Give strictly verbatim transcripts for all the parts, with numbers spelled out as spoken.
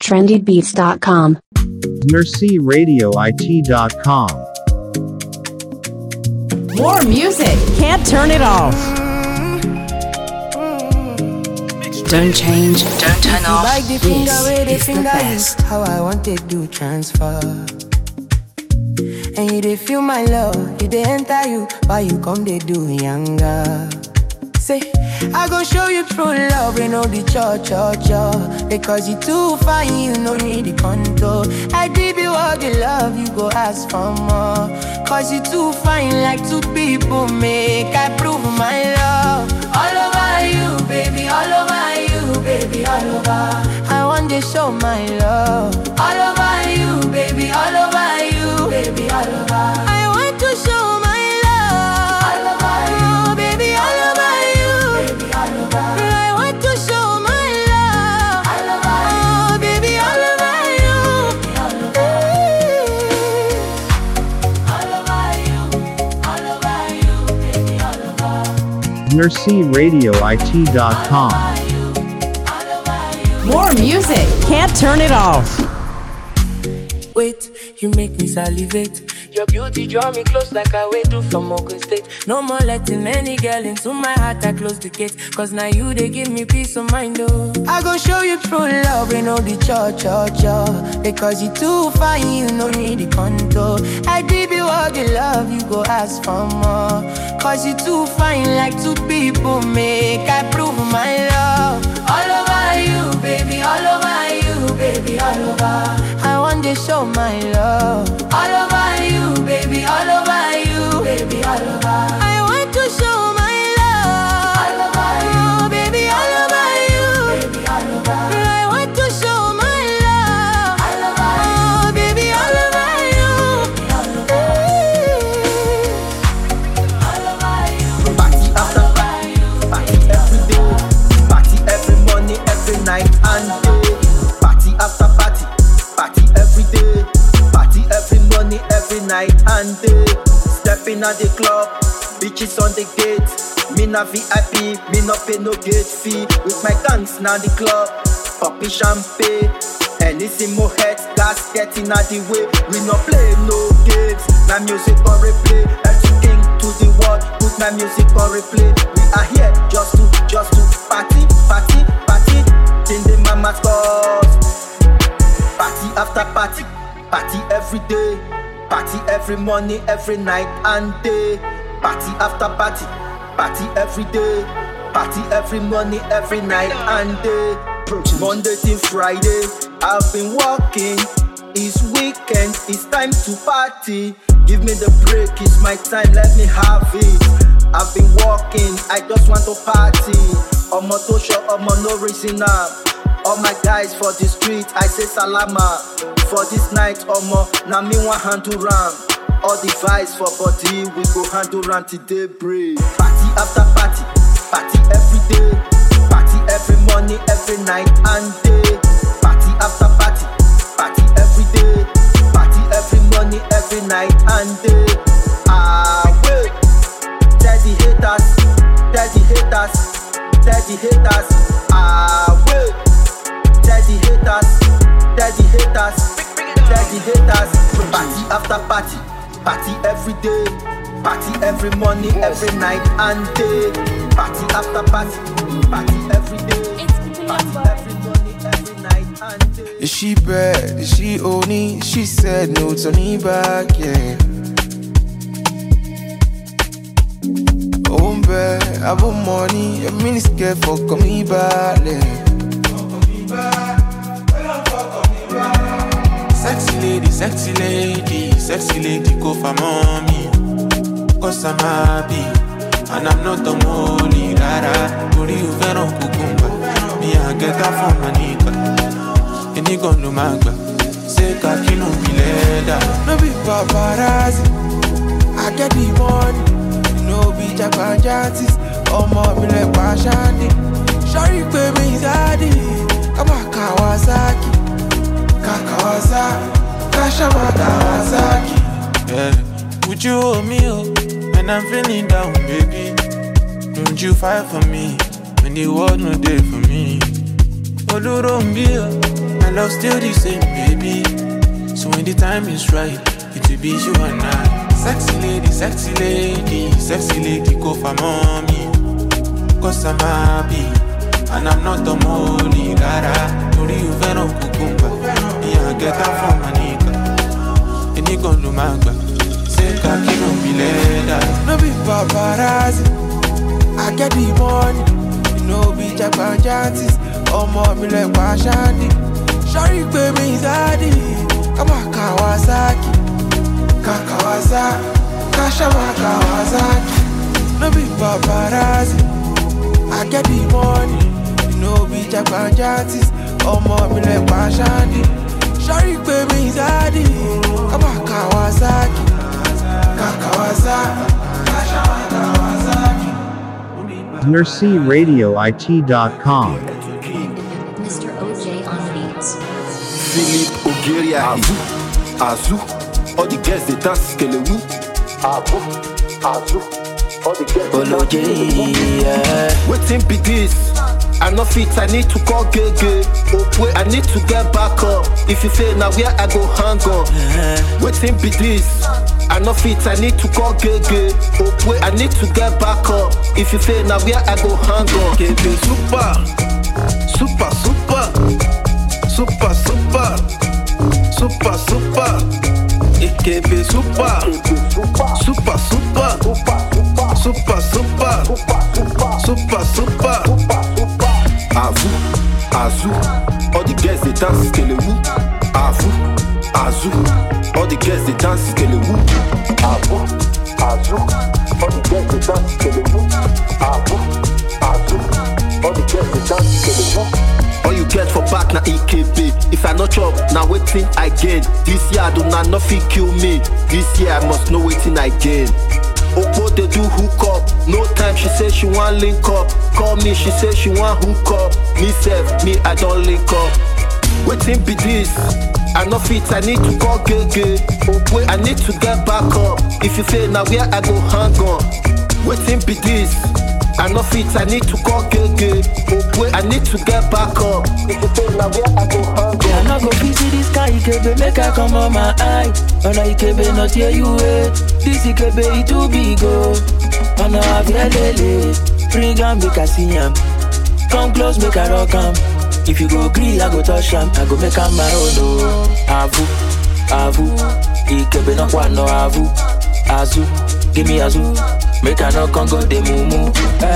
trendy beats dot com. Mercy Radio I T dot com. More music. Can't turn it off. Don't change. Don't turn off. Like the finger where they This is the finger best. you, how I want to do transfer. And you they feel my love, you they enter you, why you come they do younger. Say, I gon' show you true love, you know the cho cho cho. Because you too fine, you no need the control. I give you all the love, you go ask for more. Cause you too fine, like two people make I prove my love. All over you, baby, all over you, baby, all over. I want to show my love. All over you, baby, all over you, baby, all over. I want to show my love. All over you, baby, all over you, baby, all over. I want to show my love. All over you, baby, all over you, all over you, all over you, baby, all over. Mercy Radio I T dot com. More music. Can't turn it off. Wait, you make me salivate. Your beauty draw me close like I wait to from Ogun State. No more letting any girl into my heart, I close the gate. Cause now you, they give me peace of mind, oh. I gon' show you true love, you know the cho cho cho. Because you too fine, you no need the control. I give you all the love, you go ask for more. Cause you too fine, like two people make I prove my love. All over you, baby, all over you, baby, all over. I want to show my love. All over you, baby, all over you, baby, all over. I want to show my love. All over you, baby, all over you, baby, all over. I want to show my love. All over you, baby, all over you, all over you. Party after party, party every day, party every morning, every night and day. Party after party, party every day, party every morning, every night and day. Stepping at the club, bitches on the gate. Me na V I P, me no pay no gate fee. With my gangs now the club, poppy champagne. Anything more heads, gas getting out the way. We no play no games, my music on replay. Everything to the world, put my music on replay. We are here just to, just to party, party, party. Till the mama scores. Party after party, party every day. Party every morning, every night and day. Party after party, party every day. Party every morning, every night and day. Monday till Friday, I've been working. It's weekend, it's time to party. Give me the break, it's my time, let me have it. I've been working, I just want to party. Omo to show, omo no reason now. All my guys for the street, I say salama. For this night, omo, na me one handle ram. All the vibes for body, we go handle ram till daybreak. Party after party, party every day. Party every morning, every night and day. Party after party, party every day. Party every morning, every night and day. Ah, wait. Tell the haters, tell the haters, tell the haters. Ah, wait. Tell the haters, tell the haters, tell the haters. Party after party, party every day. Party every morning, every night and day. Party after party, party every day. Party every morning, every night and day. Is she bad? Is she only? She said no, turning back, yeah. Oh, bad, I have money, a mini scared for coming back, yeah. Sexy lady, sexy lady, sexy lady, go for mommy. Cause I'm happy, and I'm not a molly, rara. Tori you veron kukumba, me I get that from my nigga. Any gun no magba, say kakino bileda. No be paparazzi, I get the money. No be japanjantis, oh mommy like Pashandi. Sorry baby, is daddy. Come on, Kawasaki, Kakawasaki, Kashama Kawasaki. Yeah, would you hold me up when I'm feeling down, baby? Don't you fight for me when the world no there for me? Odurumbi, I love still the same, baby. So when the time is right, it will be you and I. Sexy lady, sexy lady, sexy lady, go for mommy. Cause I'm happy, and I'm not the molly, rara. Tori you vero kukumba, yeah, get that from my nigga. And you gon' do my back. Say kaki no be leather. No be paparazzi, I get the money. You know be Japan chances. Oh, mommy like Pashani. Shari baby is Adi. Kama Kawasaki, Kakawasaki, Kashama Kawasaki. No be paparazzi, I get the money. You know be Japan chances. Oh, mommy like Pashani. Shari baby is Adi. Kama Kawasaki, Kakawasaki, Kashama Kawasaki. Mercy Radio I T dot com. Mister O J on beats. Philippe Ogueriahi, Azou, all the girls they dance Kelewu. Abu, Azou, all the girls they dance Kelewu. Waiting be this, I no fit, I need to call Gege. Wait, I need to get back up. If you say now where I go hang on. Waiting be this, I no fit, I need to call Gege. Wait, I need to get back up. If you say now where I go hang on. Gege super, super, super. Super, super, super, super. It can be super, super, super, super, super, super, super. Azou, Azou, all the girls they dance Kelewu. Azou, Azou, all the girls they dance Kelewu. Azou, Azou, all the girls they dance Kelewu. Azou, Azou, all the girls they dance Kelewu. All you get for back na E K B. If I not chop, now waiting I gain. This year I do not nothing kill me. This year I must know waiting I gain. Opo they do hook up. No time she say she want link up. Call me she say she want hook up. Me self me I don't link up. Waiting be this. I no fit I need to call Gege. Wait I need to get back up. If you say now where I go hang on. Waiting be this. I no fit, I need to call Gege. Wait, I need to get back up. If you say now where I go hang on. I no go visit this guy, Ikebe, make I come on my eye. Oh no, Ikebe, not hear you, eh. This Ikebe, it too big, oh. Oh no, I've lele. Bring him, make I see him. Come close, make I rock him. If you go green, I go touch him. I go make him my own, oh. Avu, Avu. Ikebe, no one, no Avu. Azu, give me Azu. Make a knock on go de mumu.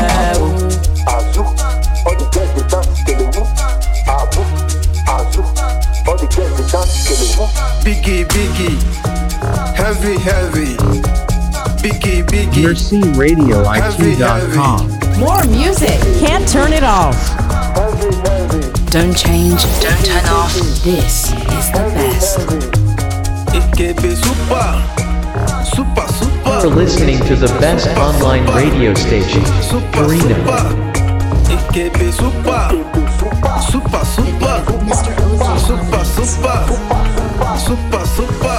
Azou, all the girls they dance Kelewu. Abu, Azou, all the girls they dance Kelewu. Biggie, biggie, heavy, heavy. Biggie, biggie. Mercy Radio I T dot com. More music, can't turn it off. Heavy, heavy. Don't change, don't turn off. This is the best. It can be super, super, super. You're listening to the best online radio station, Farina. It can be super, super, super, Mister O J super, super, super, super.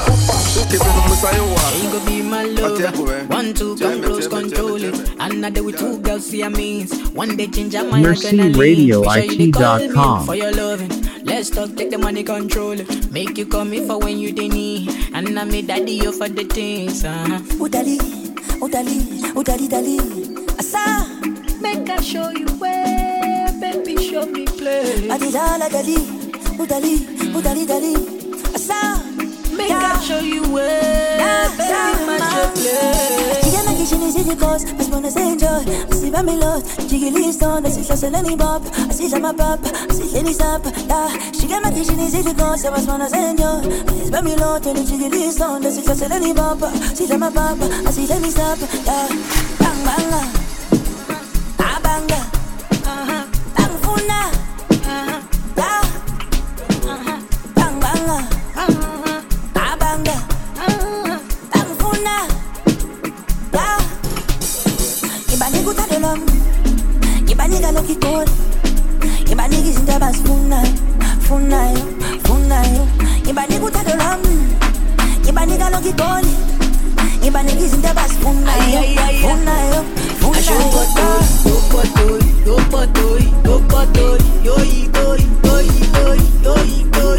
You go be my lover. One, two, come close, control it. Another with two girls, see I means. One day change my Mercy Radio I T dot com. for your loving. Let's talk, take the money, control it. Make you call me for when you dey need. And I made daddy you for the things. Uh-huh. Udali, udali, udali, dali. Asa, Make I show you where, baby, show me play. adidala dali, udali, udali, dali. Asa, Make I show you where, baby, match your play. Chica na kitchen is easy cause, mas bonus enjoy. Asi ba me lot, chica leaves on, asi sa sa leni bop, asi sa ma pop, asi leni sap. Da, chica na kitchen is easy cause, mas bonus enjoy. Asi ba me lot, chica leaves on, asi sa sa leni bop, asi sa ma pop, asi leni sap. Da, bang banga, ah banga, bang funa, da, bang banga. Ibaniga lo kikol Ibaniga izinto abazifunayo Funayo, funayo Ibaniga uthadolam Ibaniga lo kikol Ibaniga izinto abazifunayo Funayo, funayo Yo potoy, yo potoy, yo potoy, yo potoy, yo potoy, yo potoy, yo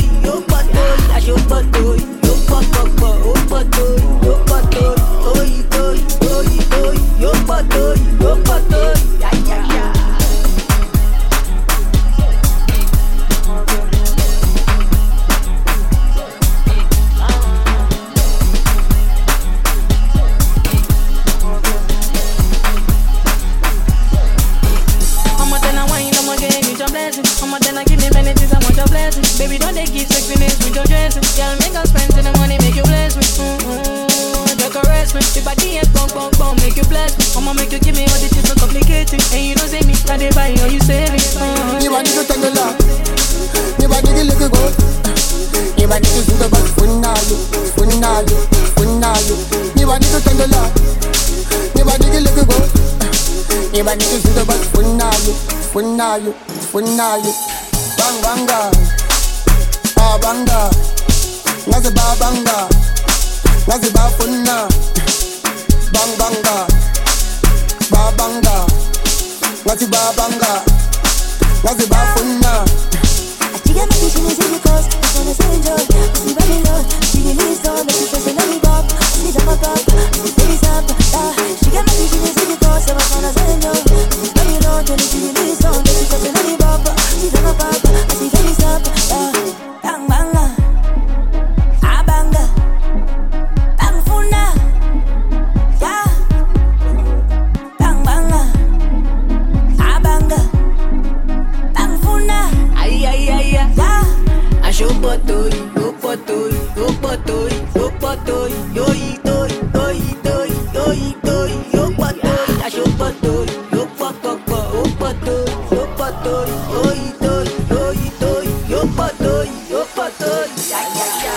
give sexiness with your dressing. Girl, make us friends in the money, make you bless me. Mm-hmm. You caress me. Your body is bong bong bong, make you bless me. I'ma make you give me all the things so complicated. And you don't say me, I dey buy or you save it. Mm-hmm. You want to tell the love. You want to look good. You want to do the best. Funalu, funalu, funalu. You want to tell the love. You want to look good. You want to do the best. Funalu, funalu, funalu. Bang banga, ah banga. Nazi ba banga, nazi ba funna. Bang banga, ba banga. Nazi ba banga, nazi ba funna. I get my kitchen is in the coast, I wanna say enjoy. I see by me love, she get me so, let me press it on me bop. I see that my pop, I see face up, ah. She get my kitchen is in the coast, I wanna say enjoy. I see by me love, let me get me so, let me press it on me bop. I see that my pop, I see face up, ah. Bang banga, ah banga, bang funa, yeah. Bang banga, ah banga, bang funa. Ay, ay, ay, ay. I show botoy, yo botoy, yo botoy, yo botoy, yo itoy, yo itoy, yo itoy, yo botoy. I show botoy, yo botoy, yo botoy, yo botoy, yo itoy, yo itoy, yo botoy, yo botoy. Ya, ya, ya.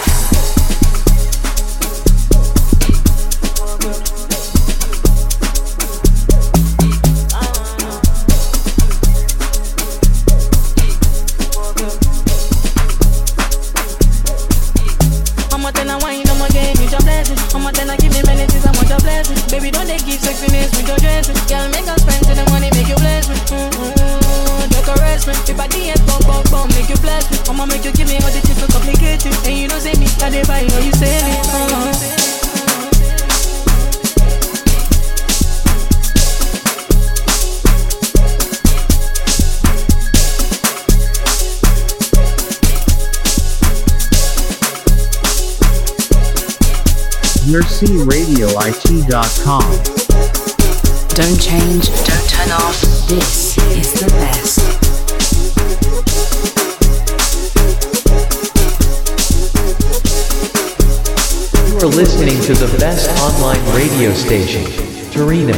I'ma tell her give me many things, I want your blessing. Baby, don't they give sexiness with your dressing. Girl, make us friends in the money, make you bless me. Mm-hmm. You caress me. Your body is bong bong bong, make you bless me. I'ma make you give me all the things so complicated. And you don't say me, I dey buy or you save it. Mm-hmm. Mercy Radio I T dot com. Don't change, don't turn off. This is the best. You are listening to the best online radio station, Torino.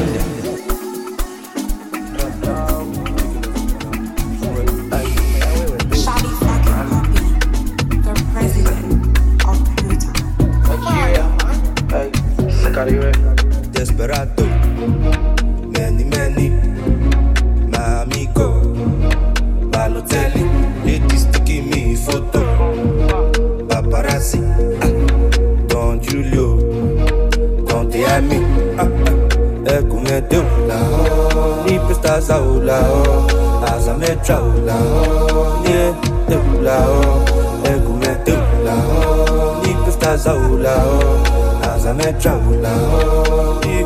Desperado, many, many, my amigo, Balotelli, ladies taking me photo, paparazzi, ah, Don Julio, Don Tiami, ah, eh, come deu la, ni prestas a la, as a metra la, yeah, deu la, eh, come deu la, ni prestas a la. As I met travel out, yeah,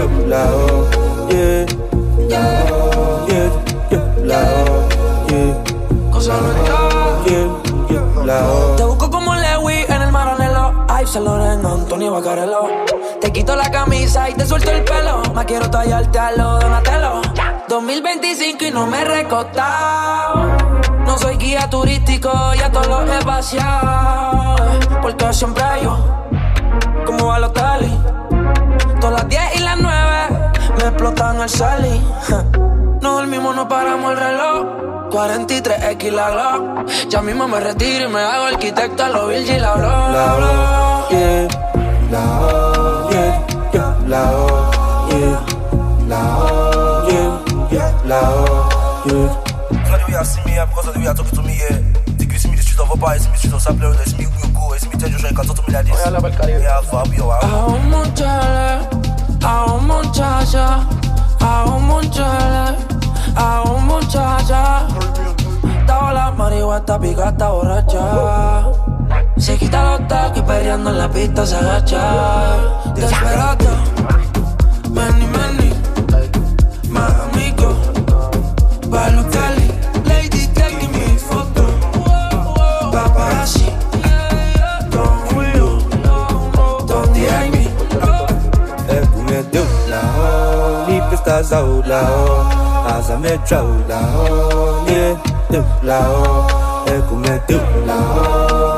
yeah, yeah, yeah, yeah, Cosa no yeah, yeah, te busco como Lewy en el Maranello, Yves Saint Laurent, Antonio Vaccarello. Te quito la camisa y te suelto el pelo. Más quiero tallarte a lo Donatello. dos mil veinticinco y no me he recostado. No soy guía turístico, ya todos los he vaciado. Porque siempre yo como Balotelli. Todas las diez y las nueve me explotan el Sally. No dormimos, no paramos el reloj. cuarenta y tres equis la Glock. Ya mismo me retiro y me hago arquitecto a lo Virgil la bro. La bro, yeah, la yeah, yeah, la yeah, la yeah, yeah, la yeah. Quand tu viens à me, après quand tu viens à talk to me, t'es que si me tu t'en vas pas, si me tu t'en sapes, si me you go, si me tu joues quand tu me l'as dit. Yeah, Fabio, wow. A un muchacho, a un muchacho, a un muchacho, a un muchacho. Estaba la marihuana, está pica, está borracha. Se quita los tacos y perreando en la pista se agacha. Desperado, many, many, más amigos, Balotelli, lady taking me photo, paparazzi, Don Julio, Don Tiami. Eh, come deu la, ni prestas a la, as a metra la, yeah, deu la, eh, come deu la.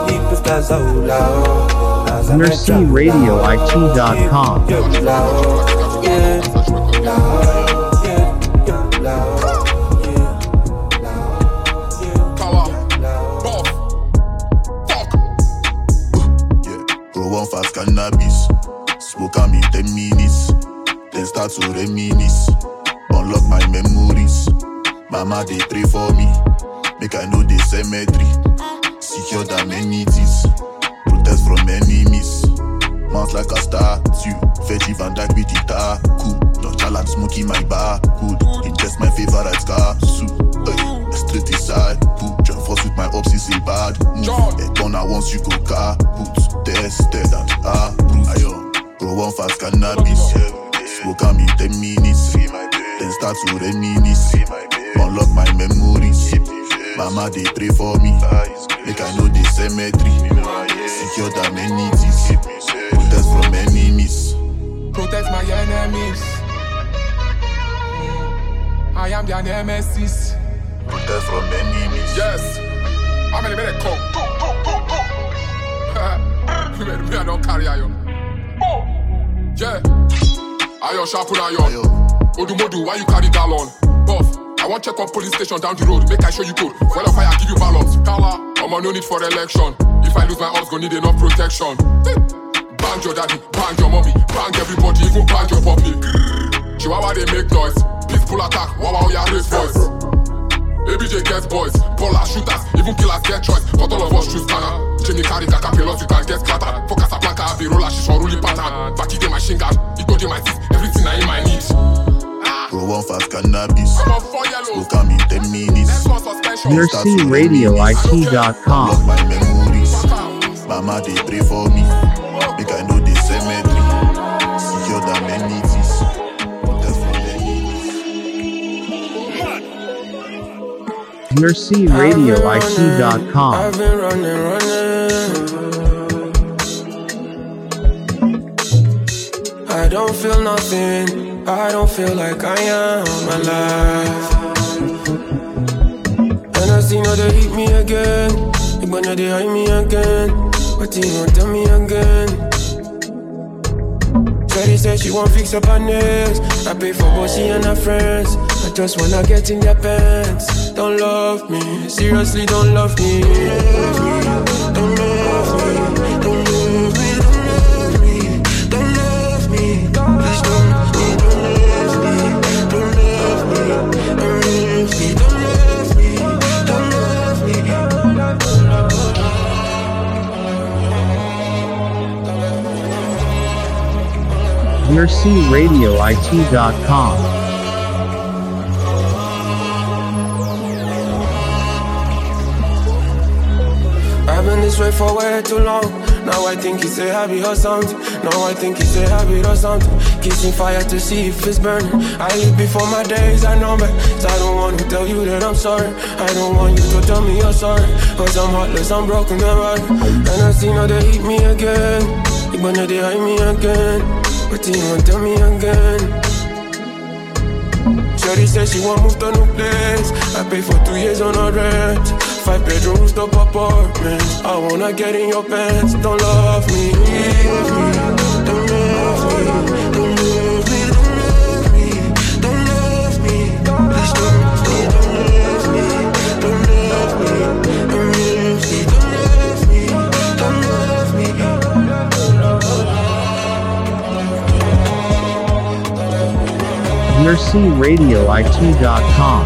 Gaza, la oh. Mercy Radio I T dot com. La oh, yeah. La oh, yeah. La oh, yeah. Power, buff, fuck. Yeah, roll one fast cannabis. Smoke on me ten minutes. Then start to reminisce. Unlock my memories. Mama, they pray for me. Make I know the cemetery. Secure the amenities. Protest from enemies. Mount like a statue. Veggie Van Dyke with guitar. Cool. Nonchalant smoking my bar. Good. Ingest my favorite car. Soup. Hey, straight inside. Put John Force with my ops is a bad move. A corner once you go car. Put tested and approved. Ayo. Roll one fast cannabis. Smoke on me ten minutes. Then start to reminisce. Unlock my memories. Mama, they pray for me. Make I know the cemetery. Secure the amenities. Protest from enemies. Protect my enemies. I am their nemesis. Protest from enemies. Yes. How many men come? Me, I don't carry iron. Yeah. Iron sharpen iron. Modu Modu, why you carry gallon? Buff. I want check up police station down the road. Make I show you code. Well, if I give you balance. Kala, I'm on no need for election. If I lose my odds, gonna need enough protection. Bang your daddy, bang your mommy, bang everybody, even bang your puppy. Chihuahua, they make noise. Peaceful attack, wow, wow, yeah, raise voice. A B J gets boys, ballers, shooters, even killers get choice. But all of us choose scanner. Jenny carry the capillars, you can get scattered. Focus a planka, have the roller, she's on ruling pattern. Back in my shingle, it go in my teeth, everything I in my needs. Roll one fast cannabis. Smoke on me ten minutes. Mercy Radio I T dot com. Unlock my memories. Mama, they pray for me. Make I know the cemetery. Secure the amenities. Protest from enemies. Mercy Radio I T dot com. I've been running, running. I don't feel nothing. I don't feel like I am alive. And I see now they hit me again. You wanna they hide me again. But you won't tell me again. Shawty said she won't fix up her nails. I pay for both she and her friends. I just wanna get in their pants. Don't love me, seriously don't love me. Don't love me, don't love me, don't love me, don't love me, don't love me. Please don't. Mercy Radio I T dot com. I've been this way for way too long. Now I think it's a habit or something. Now I think it's a habit or something. Kissing fire to see if it's burning. I live before my days, I know, but so I don't want to tell you that I'm sorry. I don't want you to tell me you're sorry. Cause I'm heartless, I'm broken and rotten. And I see now they hit me again. You wanna they hide me again. But you won't tell me again. Shawty said she won't move to no place. I pay for two years on a rent. Five bedrooms, top apartments. I wanna get in your pants. Don't love me, don't love me, don't love me, don't love me, don't love me, please don't love me, don't love me, don't love me, don't love me, don't love me, don't love me. Mercy Radio I T dot com.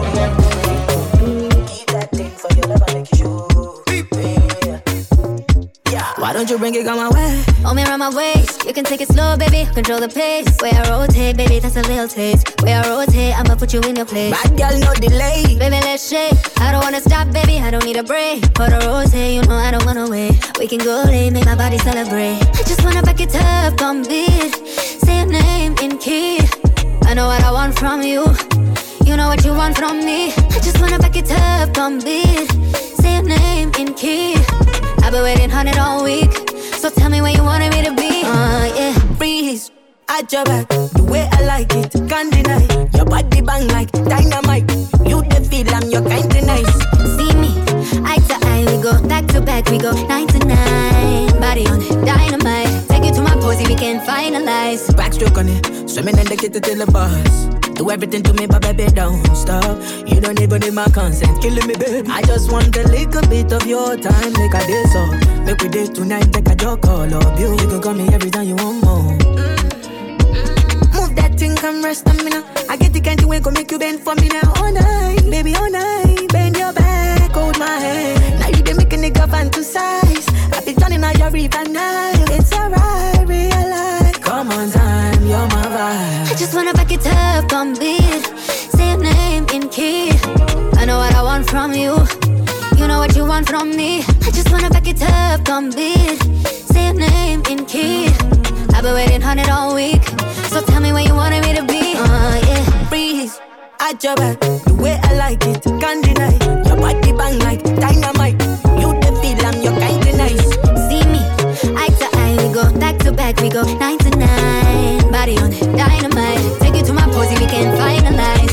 Why don't you bring it on my way? Hold me around my waist. You can take it slow, baby. Control the pace. Way I rotate, baby, that's a little taste. Way I rotate, I'ma put you in your place. Bad girl, no delay. Baby, let's shake. I don't wanna stop, baby. I don't need a break. For the rotate, you know I don't wanna wait. We can go late, make my body celebrate. I just wanna back it up, come beat. Say your name in key. I know what I want from you. You know what you want from me. I just wanna back it up, come beat. Say your name in key. I've been waiting on it all week. So tell me where you wanted me to be. Uh, yeah. Freeze at your back, the way I like it, can't deny. Your body bang like dynamite. You the feel I'm your kind of nice. See me, eye to eye, we go go back to back, we go nine to nine. Body on it, dynamite. Take you to my posy, we can finalize. Backstroke on it, swimming in the kitchen till the bus. Do everything to me, but baby, don't stop. You don't even need my consent, killing me, baby. I just want a little bit of your time, make a day so. Make we date tonight, take a joke, all of you. You can call me every time you want more. Mm-hmm. Move that thing, come rest on me now. I get the kind of way, go make you bend for me now. All night, baby, all night. Bend your back, hold my hand. Now you done make a nigga fantasize. I be turning out your river now. It's alright, realize. Come on, time, you're my vibe. I just wanna back it up on beat. Say your name in key. I know what I want from you. You know what you want from me. I just wanna back it up on beat. Say your name in key. I've been waiting on it all week. So tell me where you wanted me to be. Uh, yeah. Freeze, at your back, the way I like it, can't deny. Your body bang like dynamite. You the feel I'm your kind of nice. See me, eye to eye, we go back to back, we go nine to nine. Body on it, dynamite. Take you to my posy, we can finalize.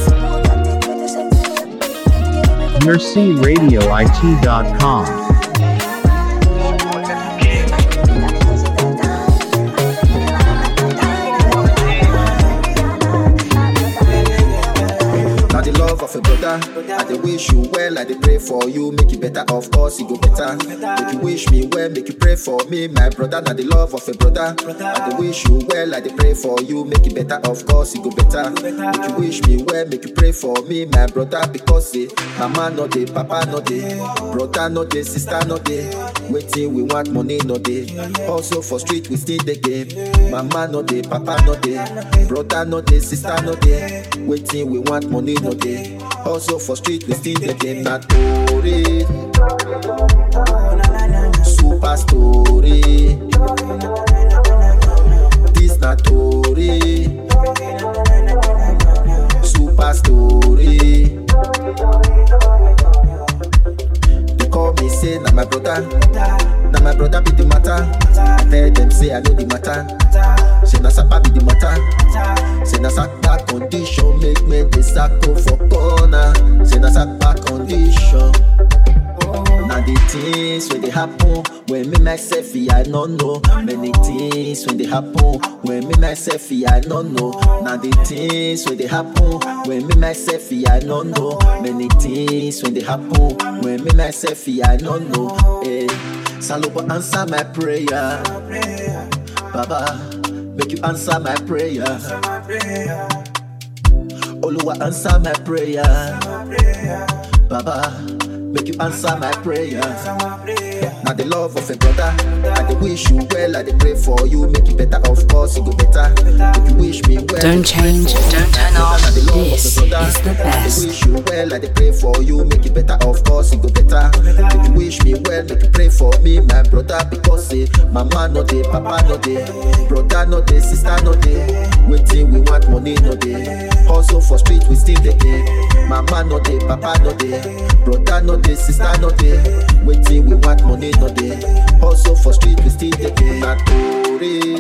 Mercy Radio I T dot com. Of a brother, I dey wish you well, I dey pray for you, make it better, of course it go better. Make you wish me well, make you pray for me, my brother, now the love of a brother. I dey wish you well, I dey pray for you, make it better, of course it go better. Make you wish me well, make you pray for me, my brother, because say, mama no dey, papa no dey, brother no dey, sister no dey. Waiting we want money no dey. Also for street we still the game. Mama no dey, papa no dey, brother no dey, sister no dey. Waiting we want money no dey. Also for street we still the game. Not story, super story. This not story, super story. They call me say na my brother, na my brother be the matter. I tell them say I know the matter. Say na sapa be the matter. Say na sapa condition make me the sacco for corner. Say na sapa condition. Now the things when they happen, when me myself I don't know. Many things when they happen, when me myself I don't know. Now the things when they happen, when me myself I don't know. Many things when they happen, when me myself I don't know. Hey, Salopo answer my prayer, Baba, make you answer my prayer. Oluwa answer my prayer, Baba, make you answer my prayer. Now the love of a brother, I dey wish you well, I dey pray for you, make it better, of course it go better. Make you wish me well, don't change, don't turn off. This is the best. I dey wish you well, I dey pray for you, make it better, of course it go better. Make you wish me well, make you pray for me, my brother, because say mama no dey, papa no dey, brother no dey, sister no dey. Waiting we want money no dey. Also for street we still the game. Mama no dey, papa no dey, brother no dey, sister no dey. Waiting we want money no dey. Also for street we still the game. Not story,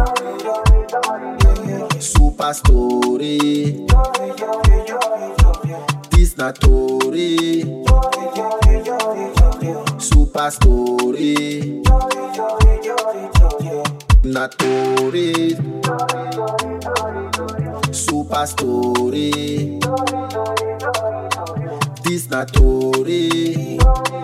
super story. This not story, super story. Not story, super story. This not story,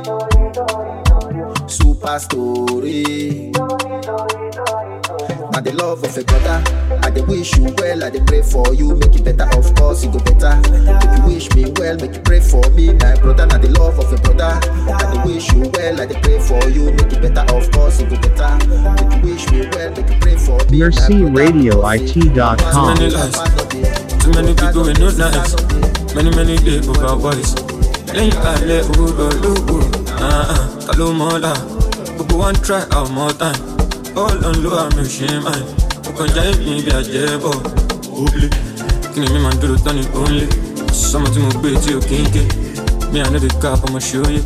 super story. Now the love of a brother, I dey wish you well, I dey pray for you, make it better, of course it go better. Make you wish me well, make you pray for me, my brother. Now the love of a brother, I dey wish you well, I dey pray for you, make it better, of course it go better. Make you wish me well, make you pray for me. Mercy Radio I T dot com. Too many lies, too many people with no nights, many many days over voice. Lẹ́yìn alẹ́ òwúrọ̀ lówó, ta ló mọ̀ ọ́lá, gbogbo one try out more time. All on low, I'm ashamed, man. You can jive me, be a jabber. Hopefully, can you man do the turning only? Someone to move bait to your kinky. Me, I know the cap, I'ma show you.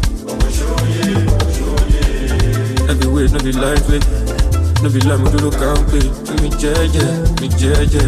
Every way, no be lightweight. No be like me do the count play. Me judge, me judge.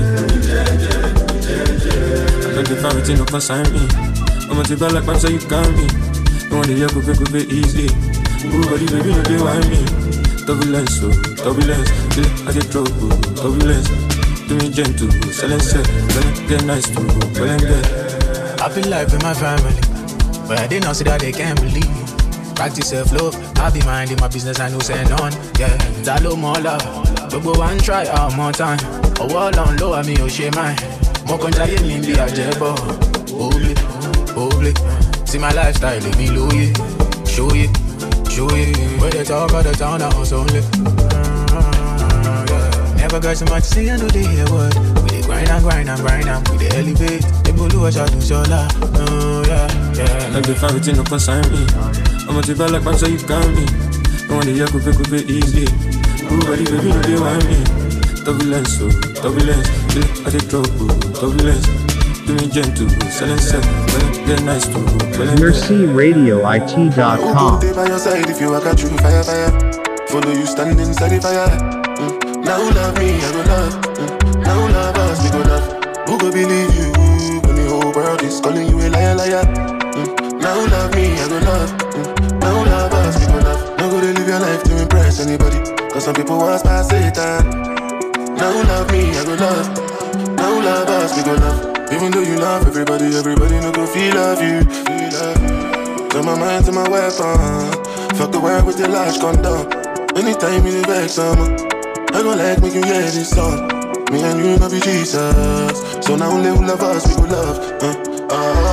I don't give everything, no consign me. I'm a tip like man, so you count me. You want the year, go be easy. Ooh, body, baby, no, they want me. Turbulence, oh, turbulence. I get trouble, turbulence. Do me gentle, silence, get nice to well and get. I feel life in my family, but I didn't know see that they can't believe. Practice self-love, I be minding my business, I know say none. Yeah, it's a little more love. Don't go and try out more time. A wall on low, I mean, oh, shame mine. More contact, you mean, be a jabber. Holy, holy. See my lifestyle, let me know you. Show you, show you. Where they talk of the town, I was only. Uh, yeah. Never got so much to say, I know they hear what. We they grind and grind and grind and we they elevate. They go do what I do, so la. Oh, yeah, yeah. Like the fighting no concern me. I'm a type like man, so you got me. No one here could pick up it easy. Ooh, body, baby, no, they want me. Turbulence, oh, turbulence. I take trouble, turbulence. Do me gentle, silence, get nice to Mercy Radio I T dot com. Stay by your side if you walk out through fire, fire. Follow you stand inside the fire. Mm. Now love me, I go love. Mm. Now love us, we go love. Who go believe you when the whole world is calling you a liar, liar? Mm. Now love me, I go love. Mm. Now love us, we go love. Now go to live your life to impress anybody. Cause some people was past Satan. Now love me, I go love. Now love us, we go love. Even though you love everybody, everybody no go feel love you. Feel love you. Turn my mind to my weapon. Fuck the world with your large condom. Anytime you vex someone, I gon' like make you hear this song. Me and you no be Jesus. So now only who love us, we go love. Uh, ah,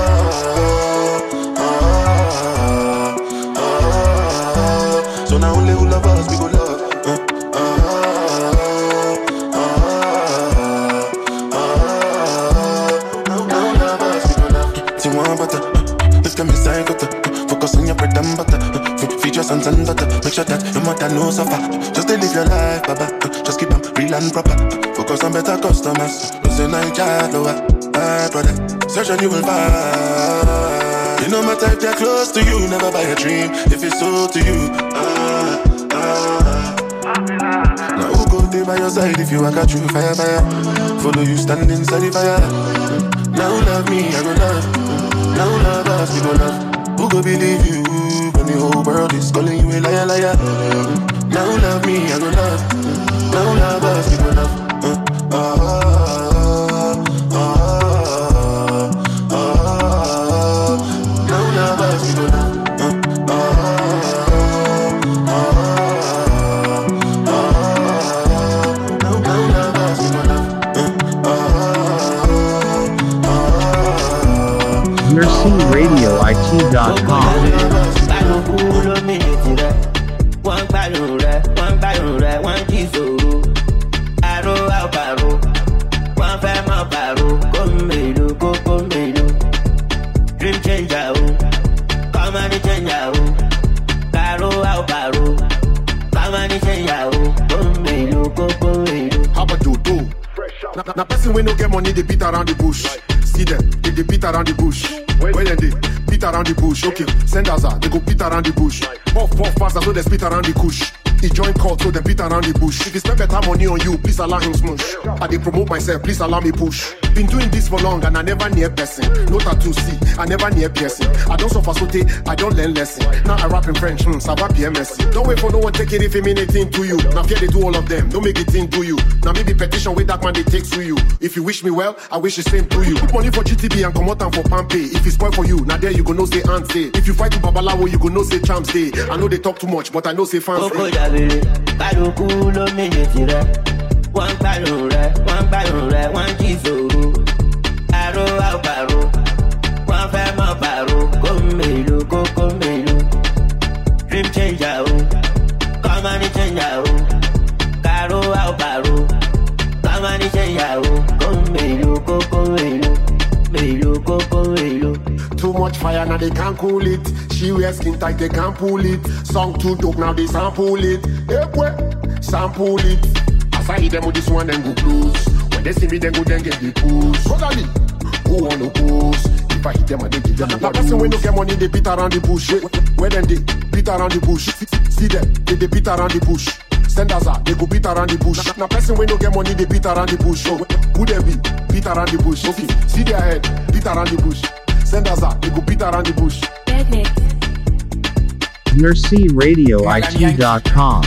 ah, ah, ah. So now only who love us, we go love. Uh, Focus on your bread and butter. Feed your sons and daughter. Make sure that your mother knows suffer. Just to live your life, baba. Just keep them real and proper. Focus on better customers. Cause in Nigeria, lower. My brother, search and you will find. You know my type, they're close to you. Never buy a dream if it's sold to you. Ah, ah. Now who go there by your side if you walk out through fire, fire? Follow you stand inside the fire. Now love me, I go love. Now love us, we go love. Who go believe you when the whole world is calling you a liar, liar? Now love me, I go love. Now love us, we go love. Uh, ah, ah, ah, ah. Now love us, we go love. Uh, ah, ah, ah. Now, now love us, we go love. Uh, ah, ah. Mercy Radio I T dot com. One balloon red, one balloon red, one kizoro. Arrow out barrow, one fema barrow. Come melo, go come melo. Dream changer, come and change out. Arrow out barrow, come and change out. Come melo, go come melo. How about you do? Now, now person we no get money, they beat around the bush. See them, they, they beat around the bush. When they beat around the bush, okay. Send us out, they go beat around the bush. Puff, puff, faster, so they spit around the kush. He join cult, so they beat around the bush. If he spend better money on you, please allow him smush. I they promote myself, please allow me push. Been doing this for long and I never near person. No tattoo, see, I never near piercing. I don't suffer so I don't learn lesson. Now I rap in French, hmm, ça va bien, merci. Don't wait for no one taking it if it mean anything to you. Now fear they do all of them, don't make it thing to you. Now maybe petition with that man they take to you. If you wish me well, I wish the same to you. Put money for G T B and come out and for Pampe. If it's spoil for you, now there you go no say aunt say. If you fight with Babalawo, you go no say champs day. I know they talk too much, but I know say fans say. Kálukú ló méjèèjì rẹ̀, wọ́n ń gbádùn rẹ̀, wọ́n ń gbádùn rẹ̀, wọ́n ń jí ìṣòro. Àrò àbàrò, wọ́n fẹ́ mọ̀ bàrò, kó mèlò, kó kó mèlò. Dream changer o, company changer o. Kàrò àbàrò, company changer o. Kó mèlò, kó kó mèlò. Mèlò, kó kó mèlò. Too much fire now they can't cool it. She wear skin tight they can't pull it. Song too dope now they sample it. Hey boy, sample it. As I hit them with this one then go close. When they see me then go then get the push. Totally, who wanna post? If I hit them I they give them a. Now person when no get money they beat around the bush. Where then they beat around the bush. See them, they, they beat around the bush. Send us out, they go beat around the bush. Now person when no get money they beat around the bush. Oh, who they be? Beat around the bush. Okay, see their head, beat around the bush. Send us out, they go beat around the bush. mercy radio I T dot com.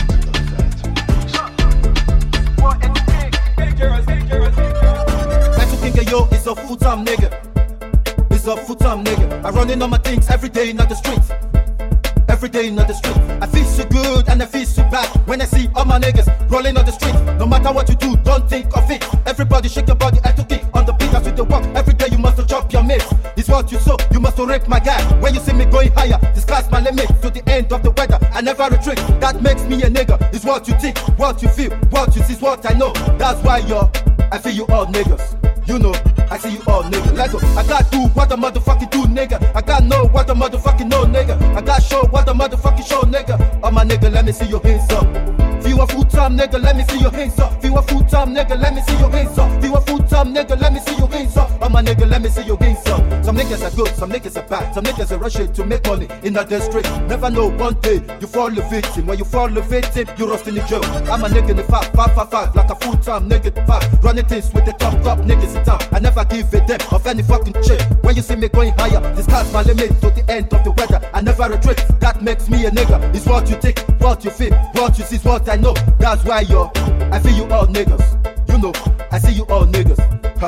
Yo, it's a full-time nigga. It's a full-time nigga. I run in on my things every day in the streets. Every day in the street. I feel so good and I feel so bad when I see all my niggas rolling on the street. No matter what you do, don't think of it. Everybody shake your body and to kick on the beat as with the walk. Every day you must chop your mates. It's what you sow, you must rape my guy. When you see me going higher, this class my limit to the end of the weather. I never retreat. That makes me a nigga. It's what you think, what you feel, what you see is what I know. That's why you're, I feel you all niggas. You know, I see you all nigga. Let go. I got do what the motherfucking do, nigga. I got know what the motherfucking know, nigga. I got show what the motherfucking show, nigga. Oh my nigga, let me see your hands up. Feel a full time nigga, let me see your hands up. Feel a full time nigga, let me see your hands up. Feel a full time nigga, let me see your hands up. Oh my nigga, let me see your hands up. Some niggas are good, some niggas are bad. Some niggas are rushing to make money in the district. Never know one day you fall a victim. When you fall a victim, you rust in the jail. I'm a nigga in the five, five, five, five, like a full time nigga five. Running things with the top, top niggas in town. I never give a damn of any fucking shit. When you see me going higher, this car's my limit to the end of the weather. I never retreat. That makes me a nigga. It's what you think, what you feel, what you see is what I know. That's why you're, I feel you all niggas. You know, I see you all niggas.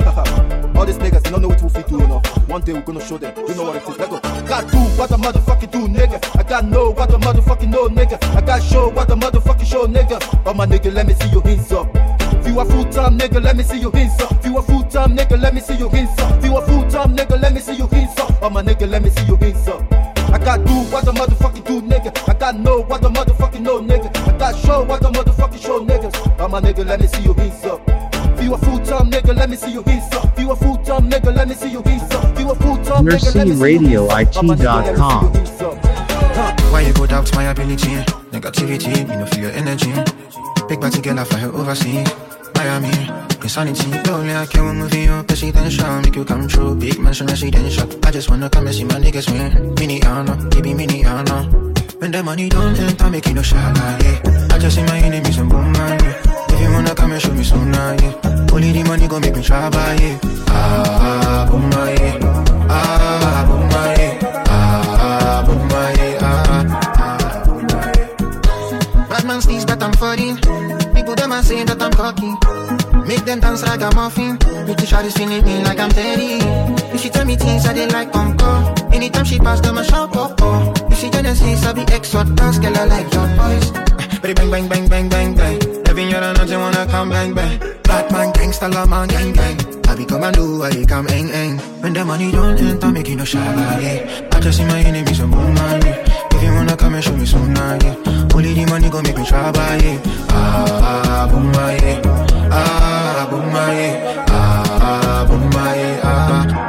All these niggas, they don't know what we do, you know. One day we're gonna show them. You know what it is. Let go. Got do what the motherfucking do, nigga. I got know what the motherfucking know, nigga. I got show what the motherfucking show, nigga. Oh my nigga, let me see your hands up. If you a full-time nigga, let me see your hands up. If you a full-time nigga, let me see your hands up. If you a full-time nigga, let me see your hands up. Oh my nigga, let me see your hands up. I got do what the motherfucking do, nigga. I got know what the motherfucking know, nigga. I got show what the motherfucking show, niggas. Oh my nigga, let me see your hands up. If you a full-time nigga, let me see your hands up. If you a full-time nigga, let me see your hands up. If you a full-time nigga, let me see your hands up. mercy radio I T dot com. Why you put out my ability? Negativity, me no feel your energy. Big body girl, I fly her overseas. Miami, insanity. Lonely, I can't move you. Presidential, make you come true. Big mansion residential. I just wanna come and see my niggas win. Mini Anna, baby mini Anna. When the money don't enter, make you no shala, yeah. I just see my enemies and boom, man, yeah. If you wanna come and show me so now, yeah. Only the money gon' make me try, yeah. Ah, boom, yeah. Ah, boom, yeah. Ah, boom, yeah. Ah, boom, yeah. Bad man sneeze, but I'm fourteen. People them are saying that I'm cocky. Make them dance like I'm muffin. Pretty shawty's feeling me like I'm Teddy. If she tell me things I didn't like, I'm cool. Anytime she pass them, I shout up, oh. If she Genesis, I be extra dance, girl, I like your voice. But bang, bang, bang, bang, bang, bang. Every year I know wanna come bang, bang. Black man, gangsta, love man, gang, gang. I be come and do, I come eng, eng. When the money don't enter, make you no shabba, yeah. I just see my enemies, so boom, man, yeah. If you wanna come and show me so now, yeah. Only the money gon' make me try, yeah. Ah, boom, yeah. Ah, boom, yeah. Ah, boom, yeah. Ah.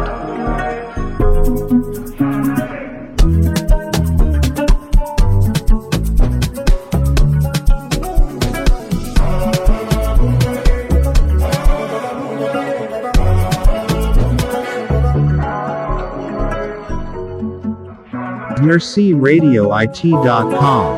mercy radio I T dot com.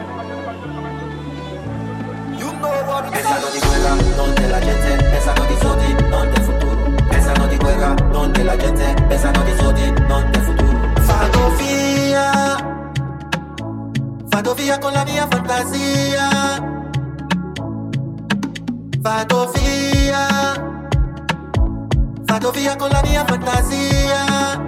Vado via con la mia fantasia. Vado via. Vado via con la mia fantasia.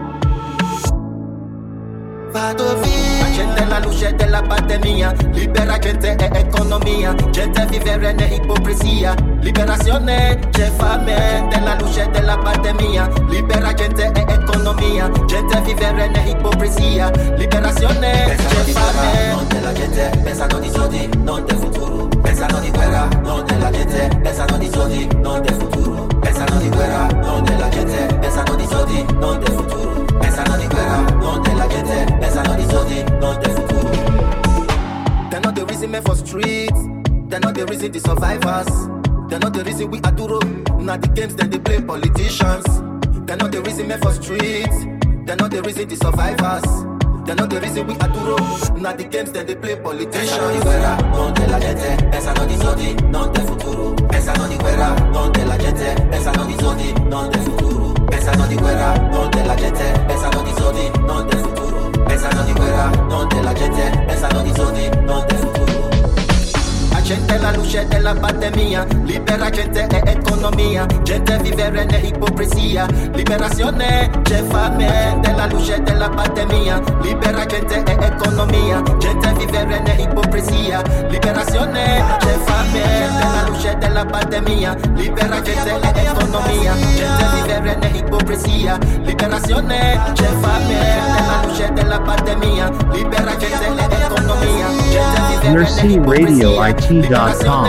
Vado via. Accende la luce della pandemia. Libera gente e economia. Gente vivere ne ipocrisia. Liberazione c'è fame. Della luce della pandemia. Libera gente e economia. Gente vivere ne ipocrisia. Liberazione c'è fame. Non della gente, pensano di soldi, non del futuro. Pensano di guerra, non della gente. Pensano di soldi, non del futuro. Pensano di guerra, non della gente. Pensano di soldi, non del futuro. Pensano di guerra, non della gente. Pensano di soldi, non del futuro. They're not the reason men for streets. They're not the reason the survivors. They're not the reason we aduro. Not the games that they play politicians. They're not the reason men for streets. They're not the reason the survivors. They're not the reason we aduro. Not the games that they play politicians. Pensano di guerra, non della gente. Pensano di soldi, non del futuro. Pensano di guerra, non della gente. Pensano di soldi, non del futuro. Pensano di guerra, non della gente. Pensano di soldi, non del futuro. Pensano di guerra, paga, donde la gente pensano di soldi, non del futuro. Accende la luce della pandemia, libera gente e economia, gente vivere nell'ipocrisia, liberazione c'è fame. Accende la luce della pandemia, libera gente e economia, gente vivere nell'ipocrisia, liberazione c'è fame. Accende la luce della pandemia, libera gente e economia, gente vivere nell'ipocrisia, liberazione c'è fame. Accende la luce della pandemia, libera gente e economia, gente vivere Mercy Radio I T dot com.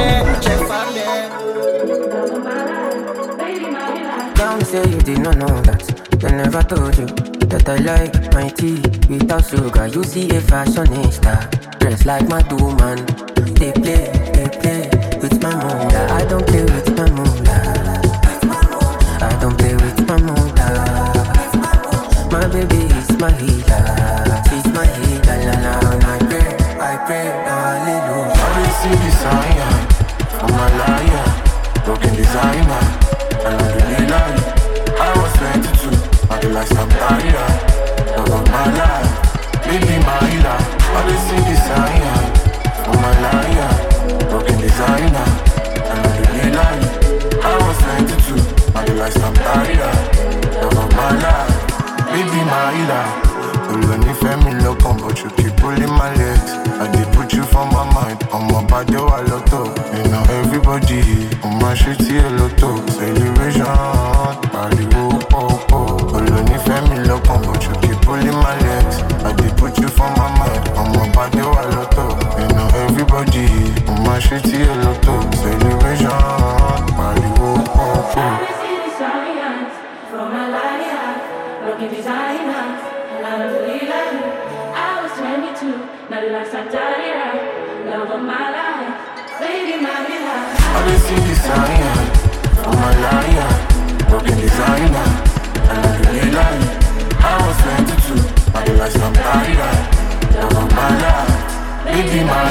Don't say you did not know that. They never told you that I like my tea without sugar. You see a fashionista dress like my two man. They play, they play with my moolah. I don't play with my moolah. I don't play with my moolah. My baby is my healer. She's my healer. La la la. I pray, I pray, hallelujah. I see desire from my liar, broken designer, and I really lie. I was twenty-two, I realized I'm tired. Love of my life, baby my healer. I see desire from my liar, broken designer, and I really lie. I was twenty-two, I realized I'm tired. Love of my life, baby my healer. Only family look on, but you keep pulling my legs. I did put you from my mind, on my body, I look up. You know everybody, on my shit, here, look up. Celebration, body, oh, oh, oh. Only family look on, but you keep pulling my legs. I did put you from my mind, on my body, I look up. You know everybody, on my shit, here, look up. Celebration, body, oh, oh, oh. I see the science from my life, looking designers. I don't believe like you. I was twenty-two, now the life's I'm tired. Love of my life, baby, my life. I didn't see desire from my liar, broken designer, and I really lie. I was twenty-two, now the life's I'm tired. Love of my life, baby, my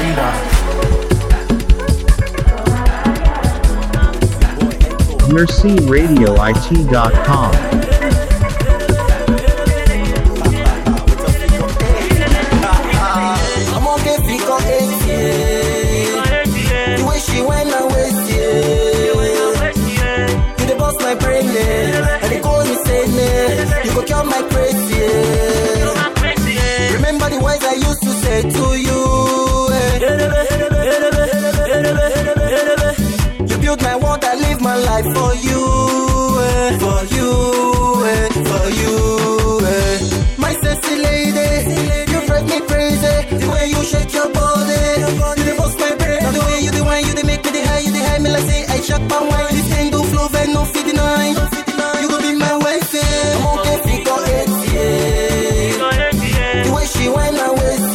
healer. Mercy Radio I T dot com. The way she went and waist, yeah. You the boss my brain, yeah. And they call me saying, yeah. You go kill my crazy, yeah. Remember the words I used to say to you, eh. You built my world, I live my life for you, eh. For you, eh. For you, eh. My sexy lady, you drive me crazy. The way you shake your body, you the boss my brain. The way you the wine, you the make me the high, you the high me like say I shot my wine. This ain't do flow, and no fit deny. You gon' be my wife, yeah. I'm okay, figure eight, yeah. The way she wine my waist,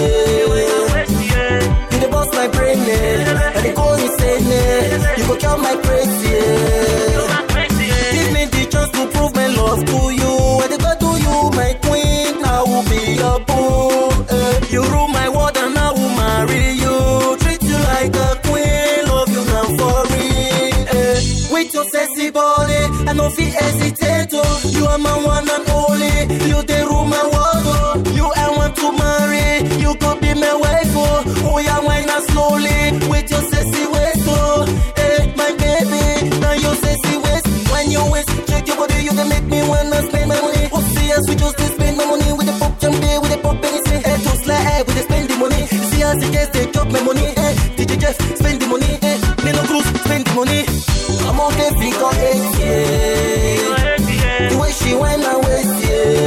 yeah. You the boss my brain, yeah. And they call me saying, yeah. You go count my praise, yeah. Give me the chance to prove my love to you. And if I do you, my queen, I will be your boo. Uh, you rule my world and I will marry you. Treat you like a queen, love you now for real. Uh, with your sexy body, I no feel hesitate. Oh. You are my one and only. You the rule my world. Oh. You I want to marry. You could be my wife. Oh, oh yeah, wine and slowly with your sexy waist. Oh, hey, my baby, now your sexy waist. When you waist, check your body, you can make me wanna spend my money. Oh, see us, we just spend my money with the pop champagne, with the pop penny. Say, hey, to slide, with the spend the money. See us, the guests, they chop my money. Hey, D J Jeff, spend the money. Hey, Nino Cruz, spend the money. I'm okay, figure eight, yeah. The way she went my waist,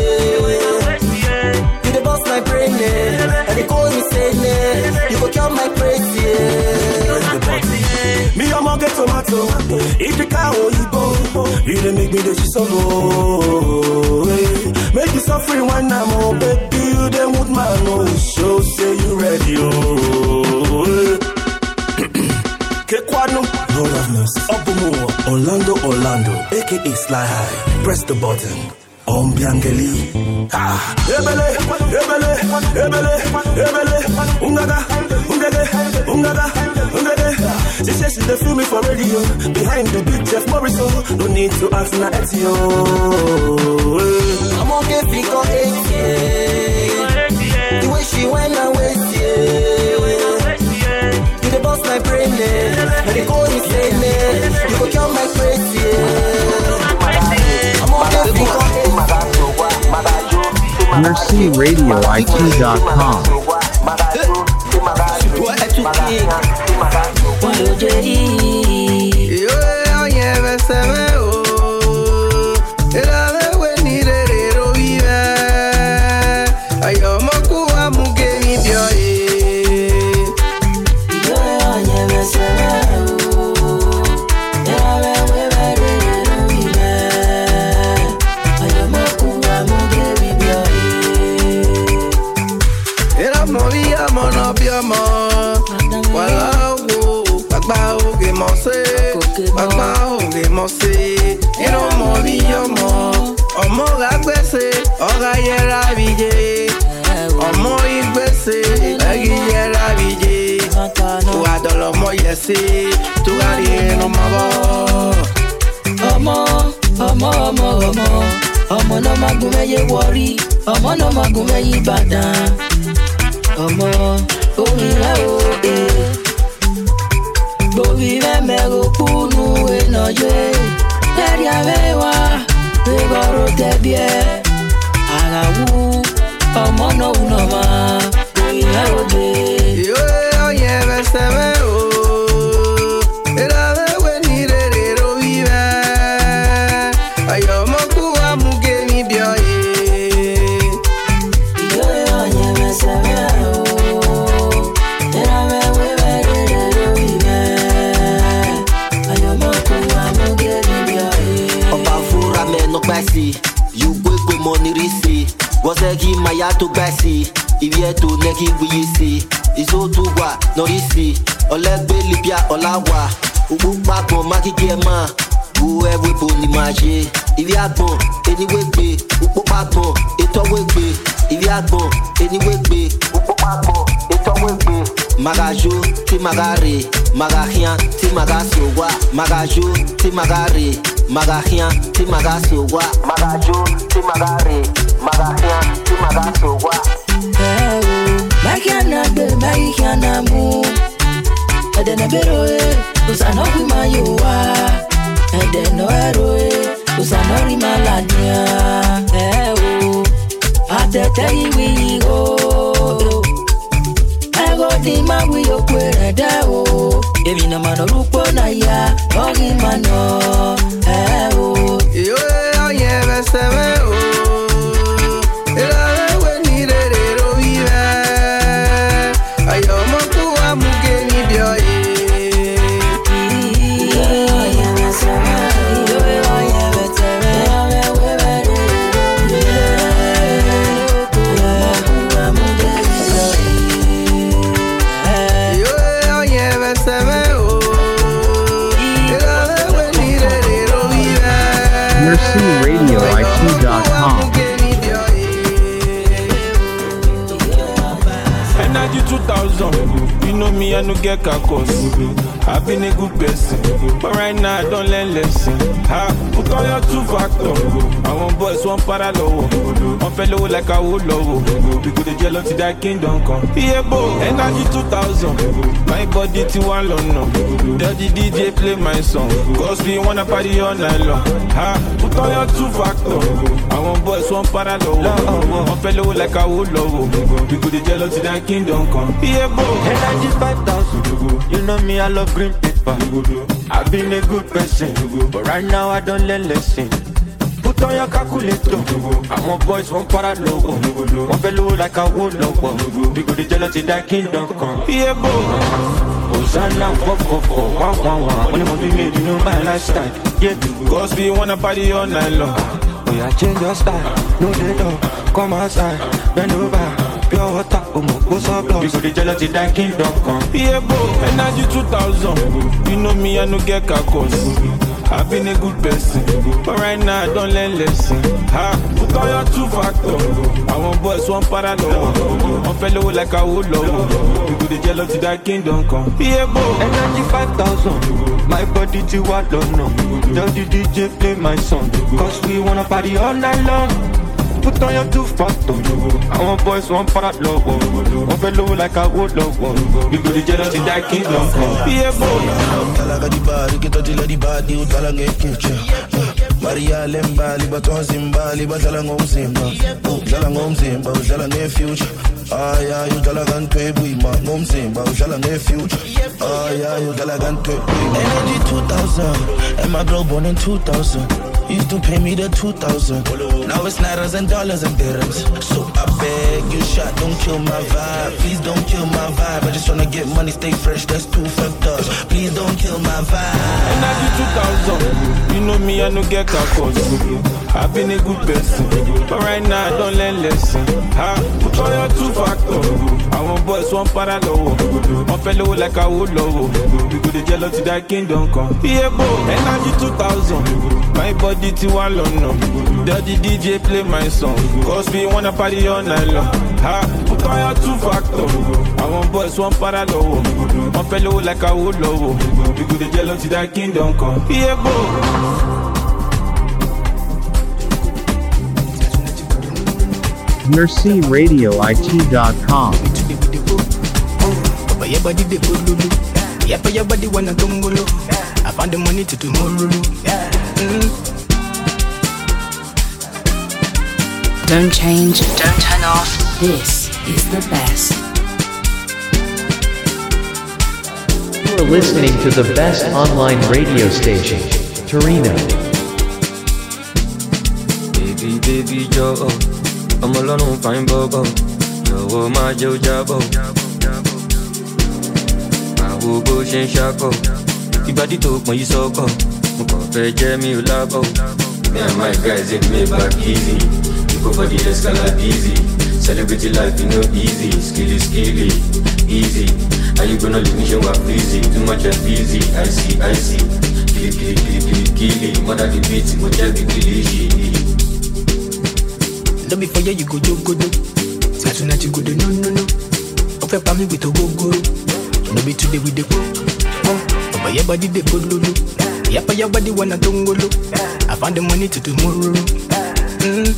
yeah. You the boss, my brain, yeah. And they call me saying, yeah. You go count my praise, yeah. Me, I'm gonna get tomato. If the cow you go, you didn't make me the shit so low. Make you suffering when I'm on, baby. You then would my nose. Show say you ready, oh. Kekwano, no roughness. Up Orlando, Orlando, aka Sly High. Press the button. On Biangeli. Ah, ebele, ebele, ebele, ebele. Ungaga, ungage, ungaga, ungage. She says she dey feel me for radio. Behind the big Jeff Morrison. No need to ask na Etio. I'm okay, figure eight, yeah. See when I waste you, you the boss my brain, yeah. They go insane, yeah. You go kill my face, yeah. I'm on the Mercy Radio I T dot com. Ọmọ agbẹ́sẹ̀ ọ̀gá yẹra bìjẹ́ ọmọ ìgbẹ́sẹ̀ ẹ̀gí yẹra bìjẹ́ wà dọ̀lọ̀ mọ yẹsẹ̀ tó wà rí ẹnu mọ́ bọ́. Ọmọ ọmọ ọmọ ọmọ ọmọ náà máa gun mẹ́yẹ wọrí ọmọ náà máa gun mẹ́yẹ Ìbàdàn ọmọ orin rẹ̀ ò dé gbòbí mẹ́mẹ́rò kúnnú ẹ̀nàjẹ́ lẹ́rìí àwẹ̀wá. Gbẹ́gbọ́rọ̀ tẹ̀bí ẹ̀ àràwù ọmọ náà wù náà máa òyìnbá òde. Yóò ọ̀yẹ́ ẹ̀fẹ̀sẹ̀ mẹ́ o, ìlàwẹ̀wẹ̀ ní rere lórí rẹ̀. Ayọ̀mọ́kú wa mú gémi bí ọ̀yẹ́. Yóò ọ̀yẹ́ ẹ̀fẹ̀sẹ̀ mẹ́ o, ìlàwẹ̀wẹ̀ rere lórí rẹ̀. Ayọ̀mọ́kú wa mú gémi bí ọ̀yẹ́. Ọba fúnra mẹ́ no gbẹ́sì, you go go money risi. Wọ́sẹ̀ kí maya tó gbẹ́sì, ìwé ẹ̀tọ́ ní kí wíyí sí. Ìṣó tó wà lórí sí, ọlẹ́gbẹ́ libya ọ̀làwà. Ògbó pàgbọ́n mákìkí ẹ̀ máa, wo ẹ̀wé bo ni máa ṣe. Ìwé àgbọ̀n, eníwé gbé, ògbó pàgbọ́n, ètòwé gbé. Ìwé àgbọ̀n, eníwé gbé, ògbó pàgbọ́n, ètòwé gbé. Magajo tí magare, magahian tí magasowa. Magajo tí magare, magahian tí magasowa. Magajo tí magare, magahian tí magasowa. Magiana be, magiana mu. Edena beroe, usano kumayowa. Edeno eroe, usano rimaladia. Eh oh, atete iwi oh. Ego di mawi yokwere da oh. Emi na mano rupo na ya, ogi mano. Eh oh, yo oye beseme oh. Ìlàwẹ̀wẹ̀ ní rere lórí rẹ̀. Ayọ̀mọ́kú wa mú gémi bí ọ̀yẹ́. Mercy Radio I T dot com. Energy two thousand, you know me, I no get cacos. I've been a good person, but right now I don't learn lesson. Ha, put on your two factor. I want boys, one parallel. One fellow like a wood low. We go to jail until that kingdom come. Yeah, boy, energy two thousand. My body to one London. Tell the D J play my song. Cause we wanna party all night long. Ha, put on your two factor. I want boys, one parallel. One fellow like a wood low. We go to jail until that kingdom come. Yeah, boy, energy five thousand. You know me, I love green paper. I've been a good person, but right now I don't learn lesson. Put on your calculator. I'm on boys, one parallel. One fellow like a wood logo. We go to jail till that kingdom come. Yeah, boy. Hosanna, fuck, fuck, fuck, one, one, one. Only want to be made, you know my lifestyle. Yeah, cause we wanna party all night long. Oh yeah, change your style. No data, come outside, bend over. Pure water, oh my, go so close. We go to jail till that kingdom come. Yeah, boy, energy two thousand. You know me, I no get cacos. I've been a good person, but right now I don't learn lesson. Ha, put on your two factor. I want boys, one parallel. One fellow like a wood low. We go to jail till that kingdom come. Yeah, boy, energy five thousand. My body to what don't know. Tell the D J play my song. Cause we wanna party all night long. Put on your two factor. I want boys, one para love. One fellow like I would love one. You go to jealous in that kingdom come. Yeah, boy. Tala ga di bari, kita tila di badi, utala nge future. Maria Lembali, but on Zimbali, but tala ngom Zimba. Tala ngom Zimba, utala nge future. Ah yeah, you tala gan twe bui ma ngom Zimba, utala nge future. Ah yeah, you tala gan twe bui. Energy two thousand, and my girl born in two thousand. Used to pay me the two thousand. Now it's naira and dollars and dirhams. So I beg you, shot, don't kill my vibe. Please don't kill my vibe. I just wanna get money, stay fresh. That's too fucked up. Please don't kill my vibe. And I do two thousand. You know me, I no get caught. I've been a good person, but right now I don't learn lesson. Ha, put on your two factor. I want boys, one para low. One fellow like I would love. You go to jealous to that kingdom come. Yeah, boy. And I do two thousand. My body to one no. Daddy D J play my song. Cause we wanna party all night long. Ha, put on your two factor. I want boys, one para low. One fellow like I would love. You go to jealous to that kingdom come. Yeah, boy. Mercy Radio I T dot com. Your body they go lulu. Yeah, your body wanna tongolo. I found the money to tomorrow. Mm. Don't change, don't turn off. This is the best. You are listening to the best online radio station, Torino. Baby, baby, Joe. I'm alone on fine bobo. Yo, my Joe Jabo. I will push and shackle. The body talk when you so go. Moko Jamie Labo. Me and my guys in me back easy. You go for the escalade easy. Celebrity life, you know easy. Skilly, skilly, easy. Are you gonna leave me show up easy? Too much and busy. I see, I see. Killy, killy, killy, killy, killy. Mother the beat, moja the killy. No before you go do go do. Say tonight you go do no no no. Ofe pa me with a go go. No be today with the go. Oh, but your body they go lulu. Yeah, but your body wanna tongolo. I found the money to tomorrow. Mm.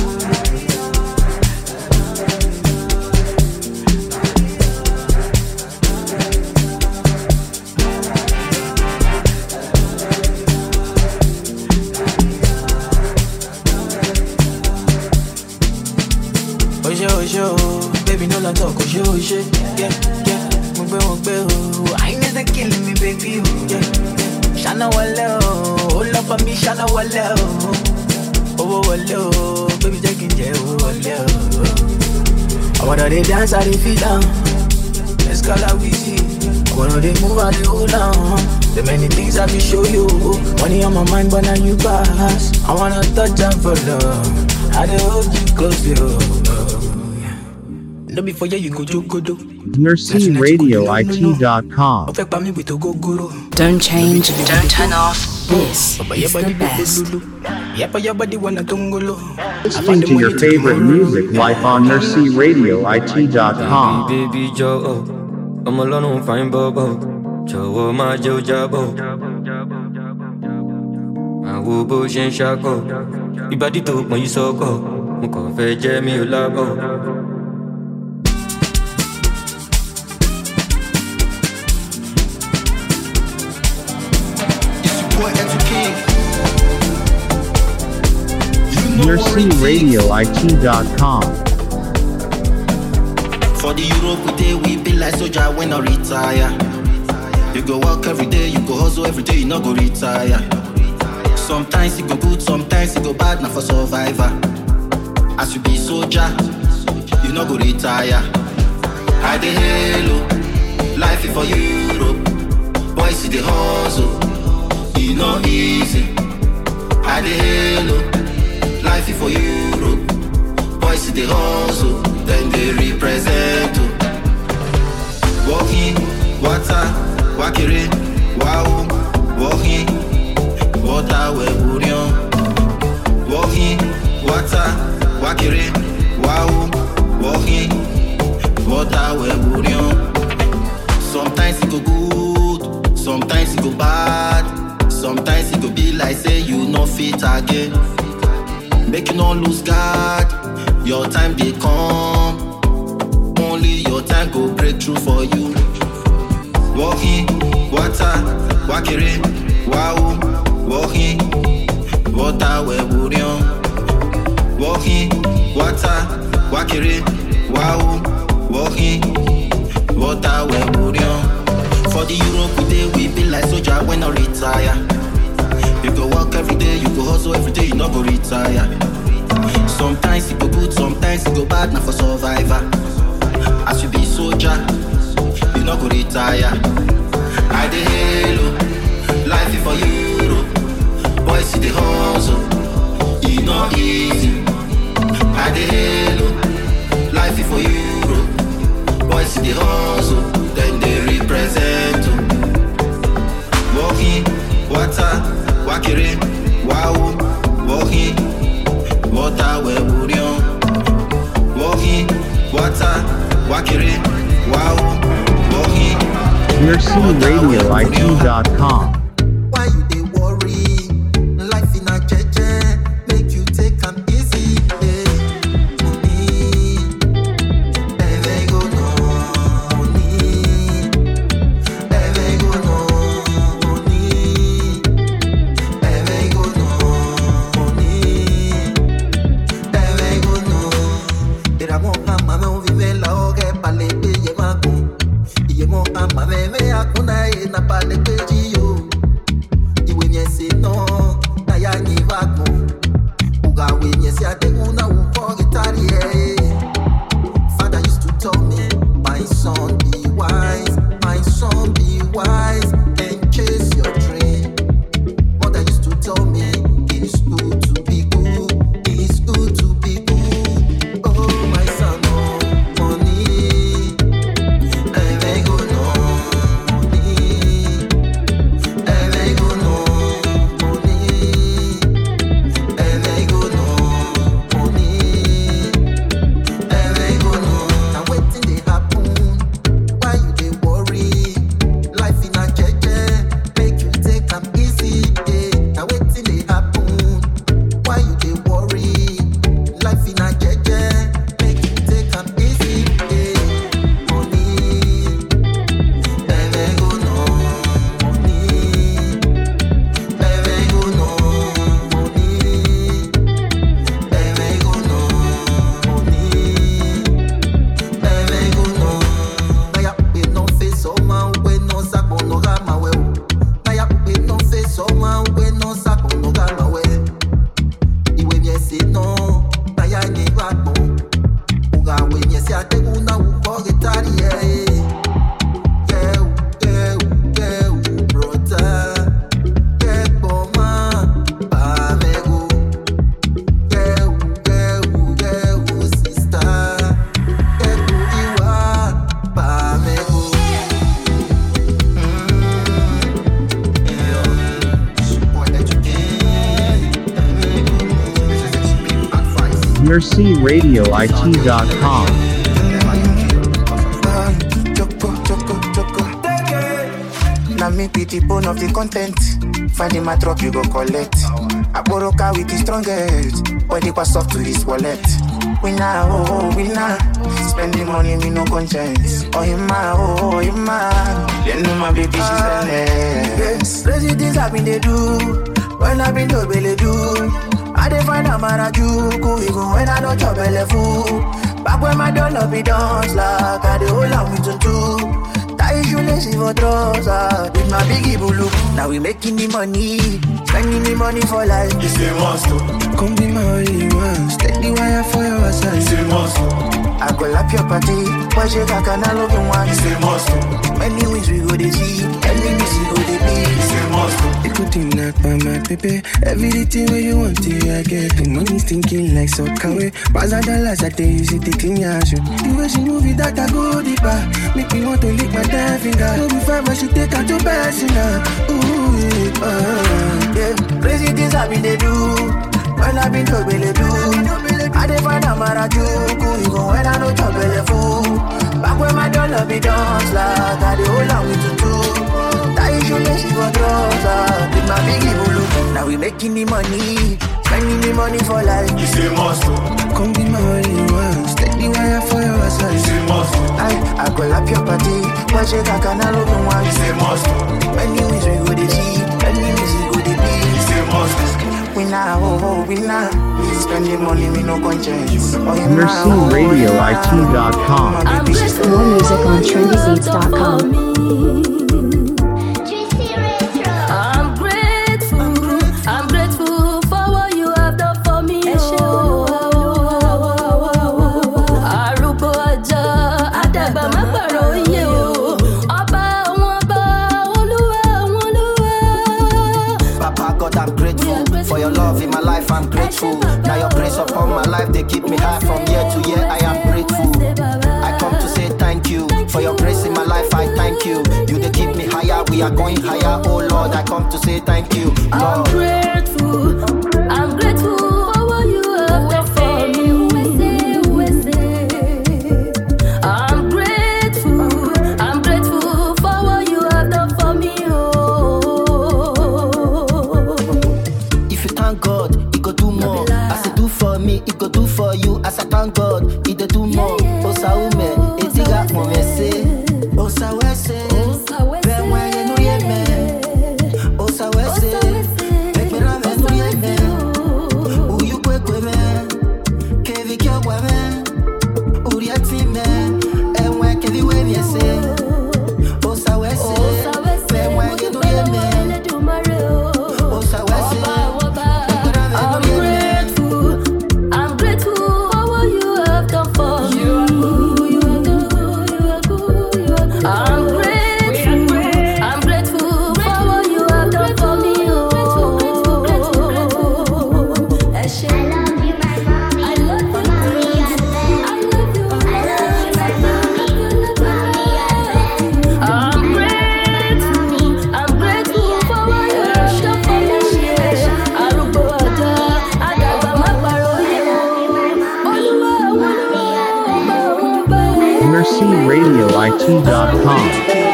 Baby, no la talk, oh, show, shit, yeah, yeah, mugbe, mugbe, oh, I need to kill me, baby, oh, yeah, yeah, Shana wale, oh, all up on me, Shana wale, oh, oh, wale, oh, baby, taking jail, oh, wale, oh, I wanna they dance, I they feel down, let's call out easy, I wanna they move, I they hold on, the many things I can show you, money on my mind, but now you pass, I wanna touch them for love, I they hold you close, yo, no before you go do go do. Mercy Radio I T dot com. Don't change, don't turn off. This is the best. Listening to your favorite music live on Mercy Radio I T dot com. Baby, baby Joe, I'm alone on fine bobo. Joe, my Joe Jabo. I will push and shackle. The body talk when you so go. Moko fe Jamie Labo. Mercy Radio I T dot com. For the Europe we day, we be like soldier when I retire. You go work every day, you go hustle every day, you not go retire. Sometimes it go good, sometimes it go bad, not for survivor. As you be soldier, you not go retire. I the halo, life is for Europe. Boys see the hustle, you know easy. I the halo. Life is for Europe. Boys see the hustle, then they represent. Walking, water, wakere, wow, walking, water, we burion. Walking, water, wakere, wow, walking, water, we burion. Sometimes it go good, sometimes it go bad, sometimes it go be like say you no fit again. make you no lose guard. Your time they come, only your time go break through for you. Walking, water, wakere, wow, walking, water we burion. Walking, water, wakere, wow, walking, water we burion. For the Europe we day, we feel like soldier when I retire. You go work every day, you go hustle every day, you not go retire. Sometimes it go good, sometimes it go bad, not for survivor. As you be soldier, you not go retire. I dey halo, life is for Europe. Boys see the hustle, it not easy. I dey halo, life is for Europe. Boys see the hustle, then they represent. Walking, water, wakere, wow, walking, water we burion. Walking, water, wakere, wow, walking. Mercy Radio I T dot com. Why you dey worry? Life in a jeje, make you take am easy. Eh. Money, eve go no money, eve go no money, eve go no money, eve go no. Era mo ama me vive la oge pale pe ye mago. Iye mo ama me me akuna e na pale pe jiyo. Iwe nye se no na ya ni vago. Uga we nye se ate una u forgetari eh. Father used to tell me, my son be wise, my son be wise and chase your dream. Mother used to tell me, it's good to be good, it's good to be good. Oh my son, no money, eve go no money, eve go no money, eve go no money, eve go no. Now wetin dey happen? Why you dey worry? Life in a jeje, make you take am easy. Eh. Now wetin dey happen? Why you dey worry? Life in a jeje, make you take am easy. Eh. Money, eve go no money, eve go no money, eve go no money, eve go no. Naya upe no face o ma upe no sako no gama we. Naya upe no face o ma upe no sako no gama we. Iwe nye se no, naya nye vago. Uga we nye se ate una u forgetari eh. Yeah, yeah, yeah, brother. Yeah, boma, pa mego. Yeah, yeah, yeah, sister. Yeah, iwa, pa mego. Mercy Radio I T dot com. Now me be the bone of the content. Finding my truck, you go collect. I borrow car with the strongest. When they pass off to this wallet. Winner, oh, oh, winner. Spending money, me no conscience. Oh, him, oh, oh, him, you know my baby, she's a yes. Crazy things I've been they do. When I've been told, really do. I dey find a marajuku, even when I don't chop belly food. Back when my dollar be dance like I dey hold on with two. Tie shoelaces for trousers with my biggie bulu. Now we making the money, spending the money for life. It's a monster. Come be my only one, steady wire for your side. It's a monster. I go lap your party, but you can't love you one. It's a monster. Many wins we go to see, enemies we go to be. It's a monster. You could think that by my baby. Everything where you want to, I get. The money's thinking like so kawe. Baza dollars I tell you, see the clean yash. The way she move it, that I go deeper. Make me want to lick my damn finger. No be fine, but she take her to personal. Ooh, yeah, uh, yeah. Crazy things I been they do. When I been told, really do. I dey find a marajuku, even when I know trouble the fool. Back when my dollar be dance like I dey hold on with two. Tie shoelaces for trousers with my biggie bulu. Now we making the money, Spending the money for life. It's a must. Come be my only one. Steady wire for your side. It's a must. I, I go lap your party. Watch it, I can all over one. It's a must. Many ways we go to see. Many ways we go to be. It's a must. We now, oh, oh, we now. Spending money, we no conscience. Mercy Radio I T dot com. More music on trendy beats dot com. I'm grateful, I'm grateful for what you have done for me. Arúgbó ọjọ́, àdàgbà má pàrọ̀ iye o. Ọba àwọn ọba, Olúwa àwọn Olúwa. Papa God, I'm grateful for your love in my life. I'm grateful. Now your grace upon my life, they keep me high from year to year. I am grateful. I come to say thank you for your grace in my life. I thank you. You they keep me higher. We are going higher. Oh Lord, I come to say thank you. Lord. I'm grateful. I'm grateful for what you have done for me. I'm grateful. I'm grateful for what you have done for me. Oh. If you thank God, He go do more. As He do for me, He go do for you. As I thank God, He dey do more. Osa ume, etiga momese. Osa wese, benwe yenu yeme. Osa wese, ekmera venu yeme. Uyu kwe kwe me, kevi kyo kwe me. Uriati me, enwe kevi we miese. Osa wese, benwe yenu yeme. Osa wese, I'm grateful. I'm grateful for what you have done for me. I'm grateful. I'm grateful for what you have done for me. Oh. I love you, my mommy. I love you, mommy. I love you. I love you, my mommy. I'm grateful. I'm grateful for what you have done for me. Arúgbó ọjọ́, àdàgbà má pàrọ̀ iye o. Olúwa àwọn Olúwa. Mercy Radio I T dot com.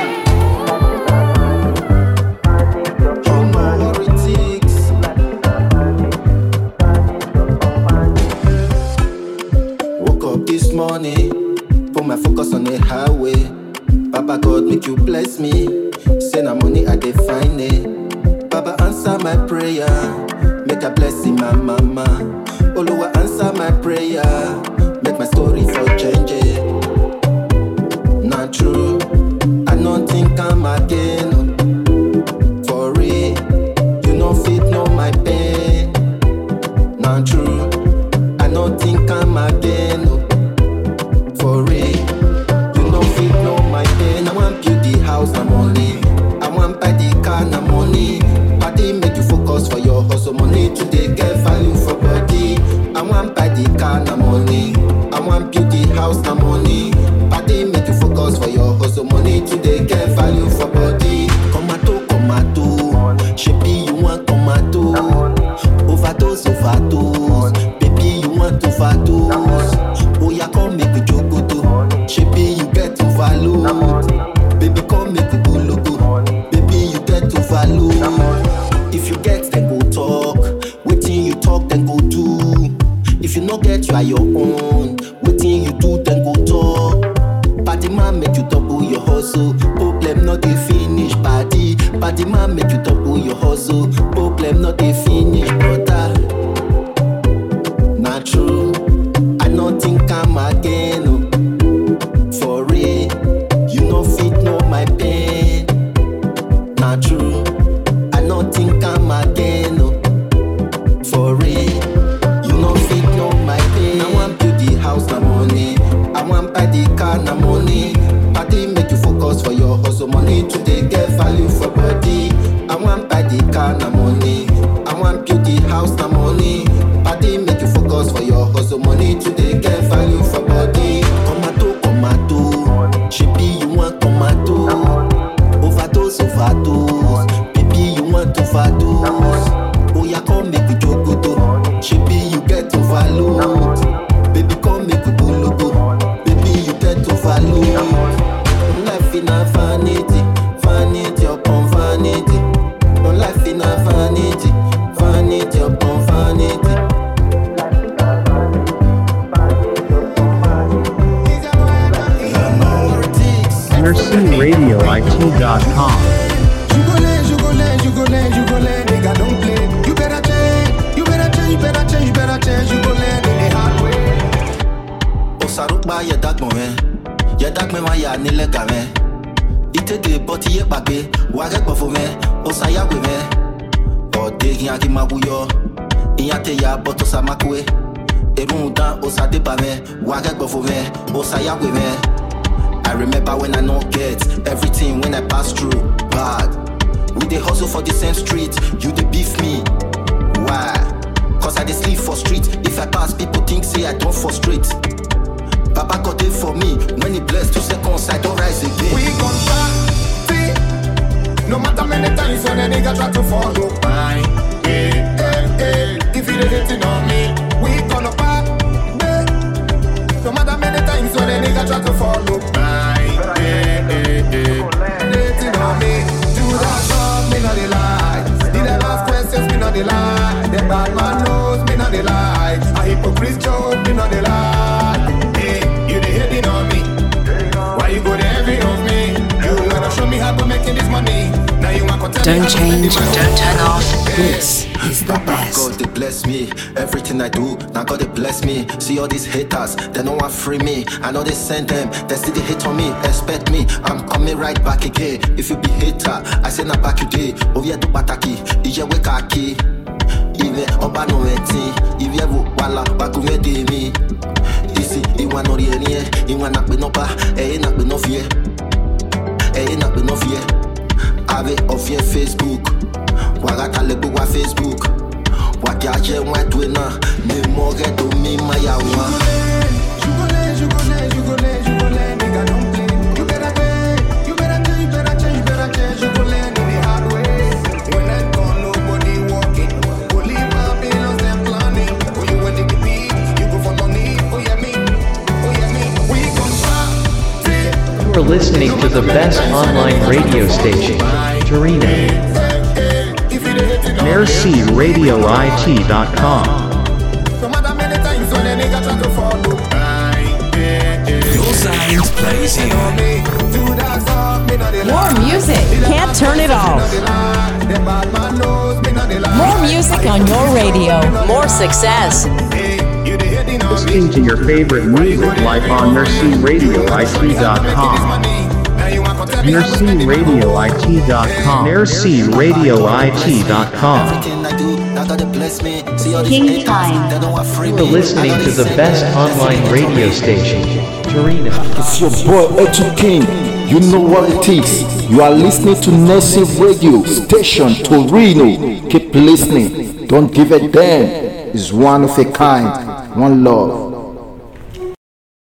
Woke up this morning, put my focus on the highway. Papa God, make you bless me. Say na money I dey find it. Baba answer my prayer, make a blessing my mama. Oluwa answer my prayer, make my story for change it. Not true, I don't think I'm again. For real, you know fit know my pain. Not true, I don't think I'm again. For real, you know fit know my pain. I want build the house, na money. I want buy the car, na money. Party make you focus for your hustle, money today get value for body. I want buy the car, na money. I want build the house, na money. Party make you focus for your hustle, money today get value for body. Tomato, tomato, shebi you want tomato. Overdose, overdose, baby you want overdose. Oh yeah, come make we jogoto, shebi you get overload. Baby come make we go logo, baby you get overload. If you get then go talk, waiting you talk then go do. If you no get you are your own, waiting you do then go talk. Party man make you double your hustle, problem not dey finish. Party, party man make you double your hustle, problem not dey finish, brother. Not true, I don't think I'm again. Oh. For real, you no fit know my pain. Not true, I don't think I'm again. Oh. For real, you no fit know my pain. I want build the house, na money. I want buy the car, na money. Party make you focus for your hustle, money today get value for body. I want buy the car, na money. I want build the house, na money. Party make you focus for your hustle, money today get value for body. Tomato, tomato, shebi you want tomato. Overdose, overdose, baby you want overdose. Oh yeah, come make we jogoto, shebi you get overload. Baby come make we go logo, baby you get overload. Life in a vanity, vanity upon vanity. Life in a vanity, vanity upon vanity. nile game. Ite de boti ye babe, wage bofo me, osaya we me. O de yaki mabuyo, inyate ya boto samakwe. Erunda osade ba me, wage bofo me, osaya we me. I remember when I no get everything when I pass through bad. We dey hustle for the same street, you dey beef me. Why? Cause I dey sleep for street. If I pass, people think say I don't frustrate. Papa got it for me. When he blessed two seconds, I don't rise again. We gon' party, no matter many times when a nigga try to follow mine. Hey, hey, hey. If you dey hating on me, we gonna party. No matter many times when a nigga try to follow mine. Hey, hey, hey. Hating on me, do that song, me not the lie. Did I ask questions, me not the lie. The bad man knows, me not the lie. A hypocrite joke, me not the lie. Hey, you dey hating on me. Why you go there heavy on me? You wanna show me how to making this money. Now you want to tell me Don't change, don't turn off. This is the best. God they bless me. Everything I do, now God they bless me. See all these haters, they don't want free me. I know they send them, they still they hate on me. Expect me, I'm coming right back again. If you be hater, I say na back you day. Ovia do bataki, ije we kaki. Ive oba no enti, ivye vu wala bakume de mi. Isi iwa no rienie, iwa nak be no pa, eh nak be no fear, eh nak be no fear. Ave of your Facebook, wagata lebo wa Facebook. Wakaje mwa twena, ne more do mi maya wa. Jugole, jugole, jugole, jugole, nigga don't play. You better pay, you better change, you better change, you better change. Jugole, no the hard way. When I gone, nobody walking. Only Babylons them planning. Oh, you want to be big, you go for money. Oh yeah me, oh yeah me. We gon' party. You are listening to the best online radio station, Torino. Merci Radio I T dot com. No matter many times when a nigga try to follow Your signs blazing on me. More music, can't turn it off. More music on your radio, more success. Listening to your favorite music live on Merci Radio I T dot com. Merci Radio I T dot com. Merci Radio I T dot com. King Time. You are listening to the best online radio station, Torino. It's your boy Etu King. You know what it is. You are listening to Merci Radio Station Torino. Keep listening. Don't give a damn. It's one of a kind. One love.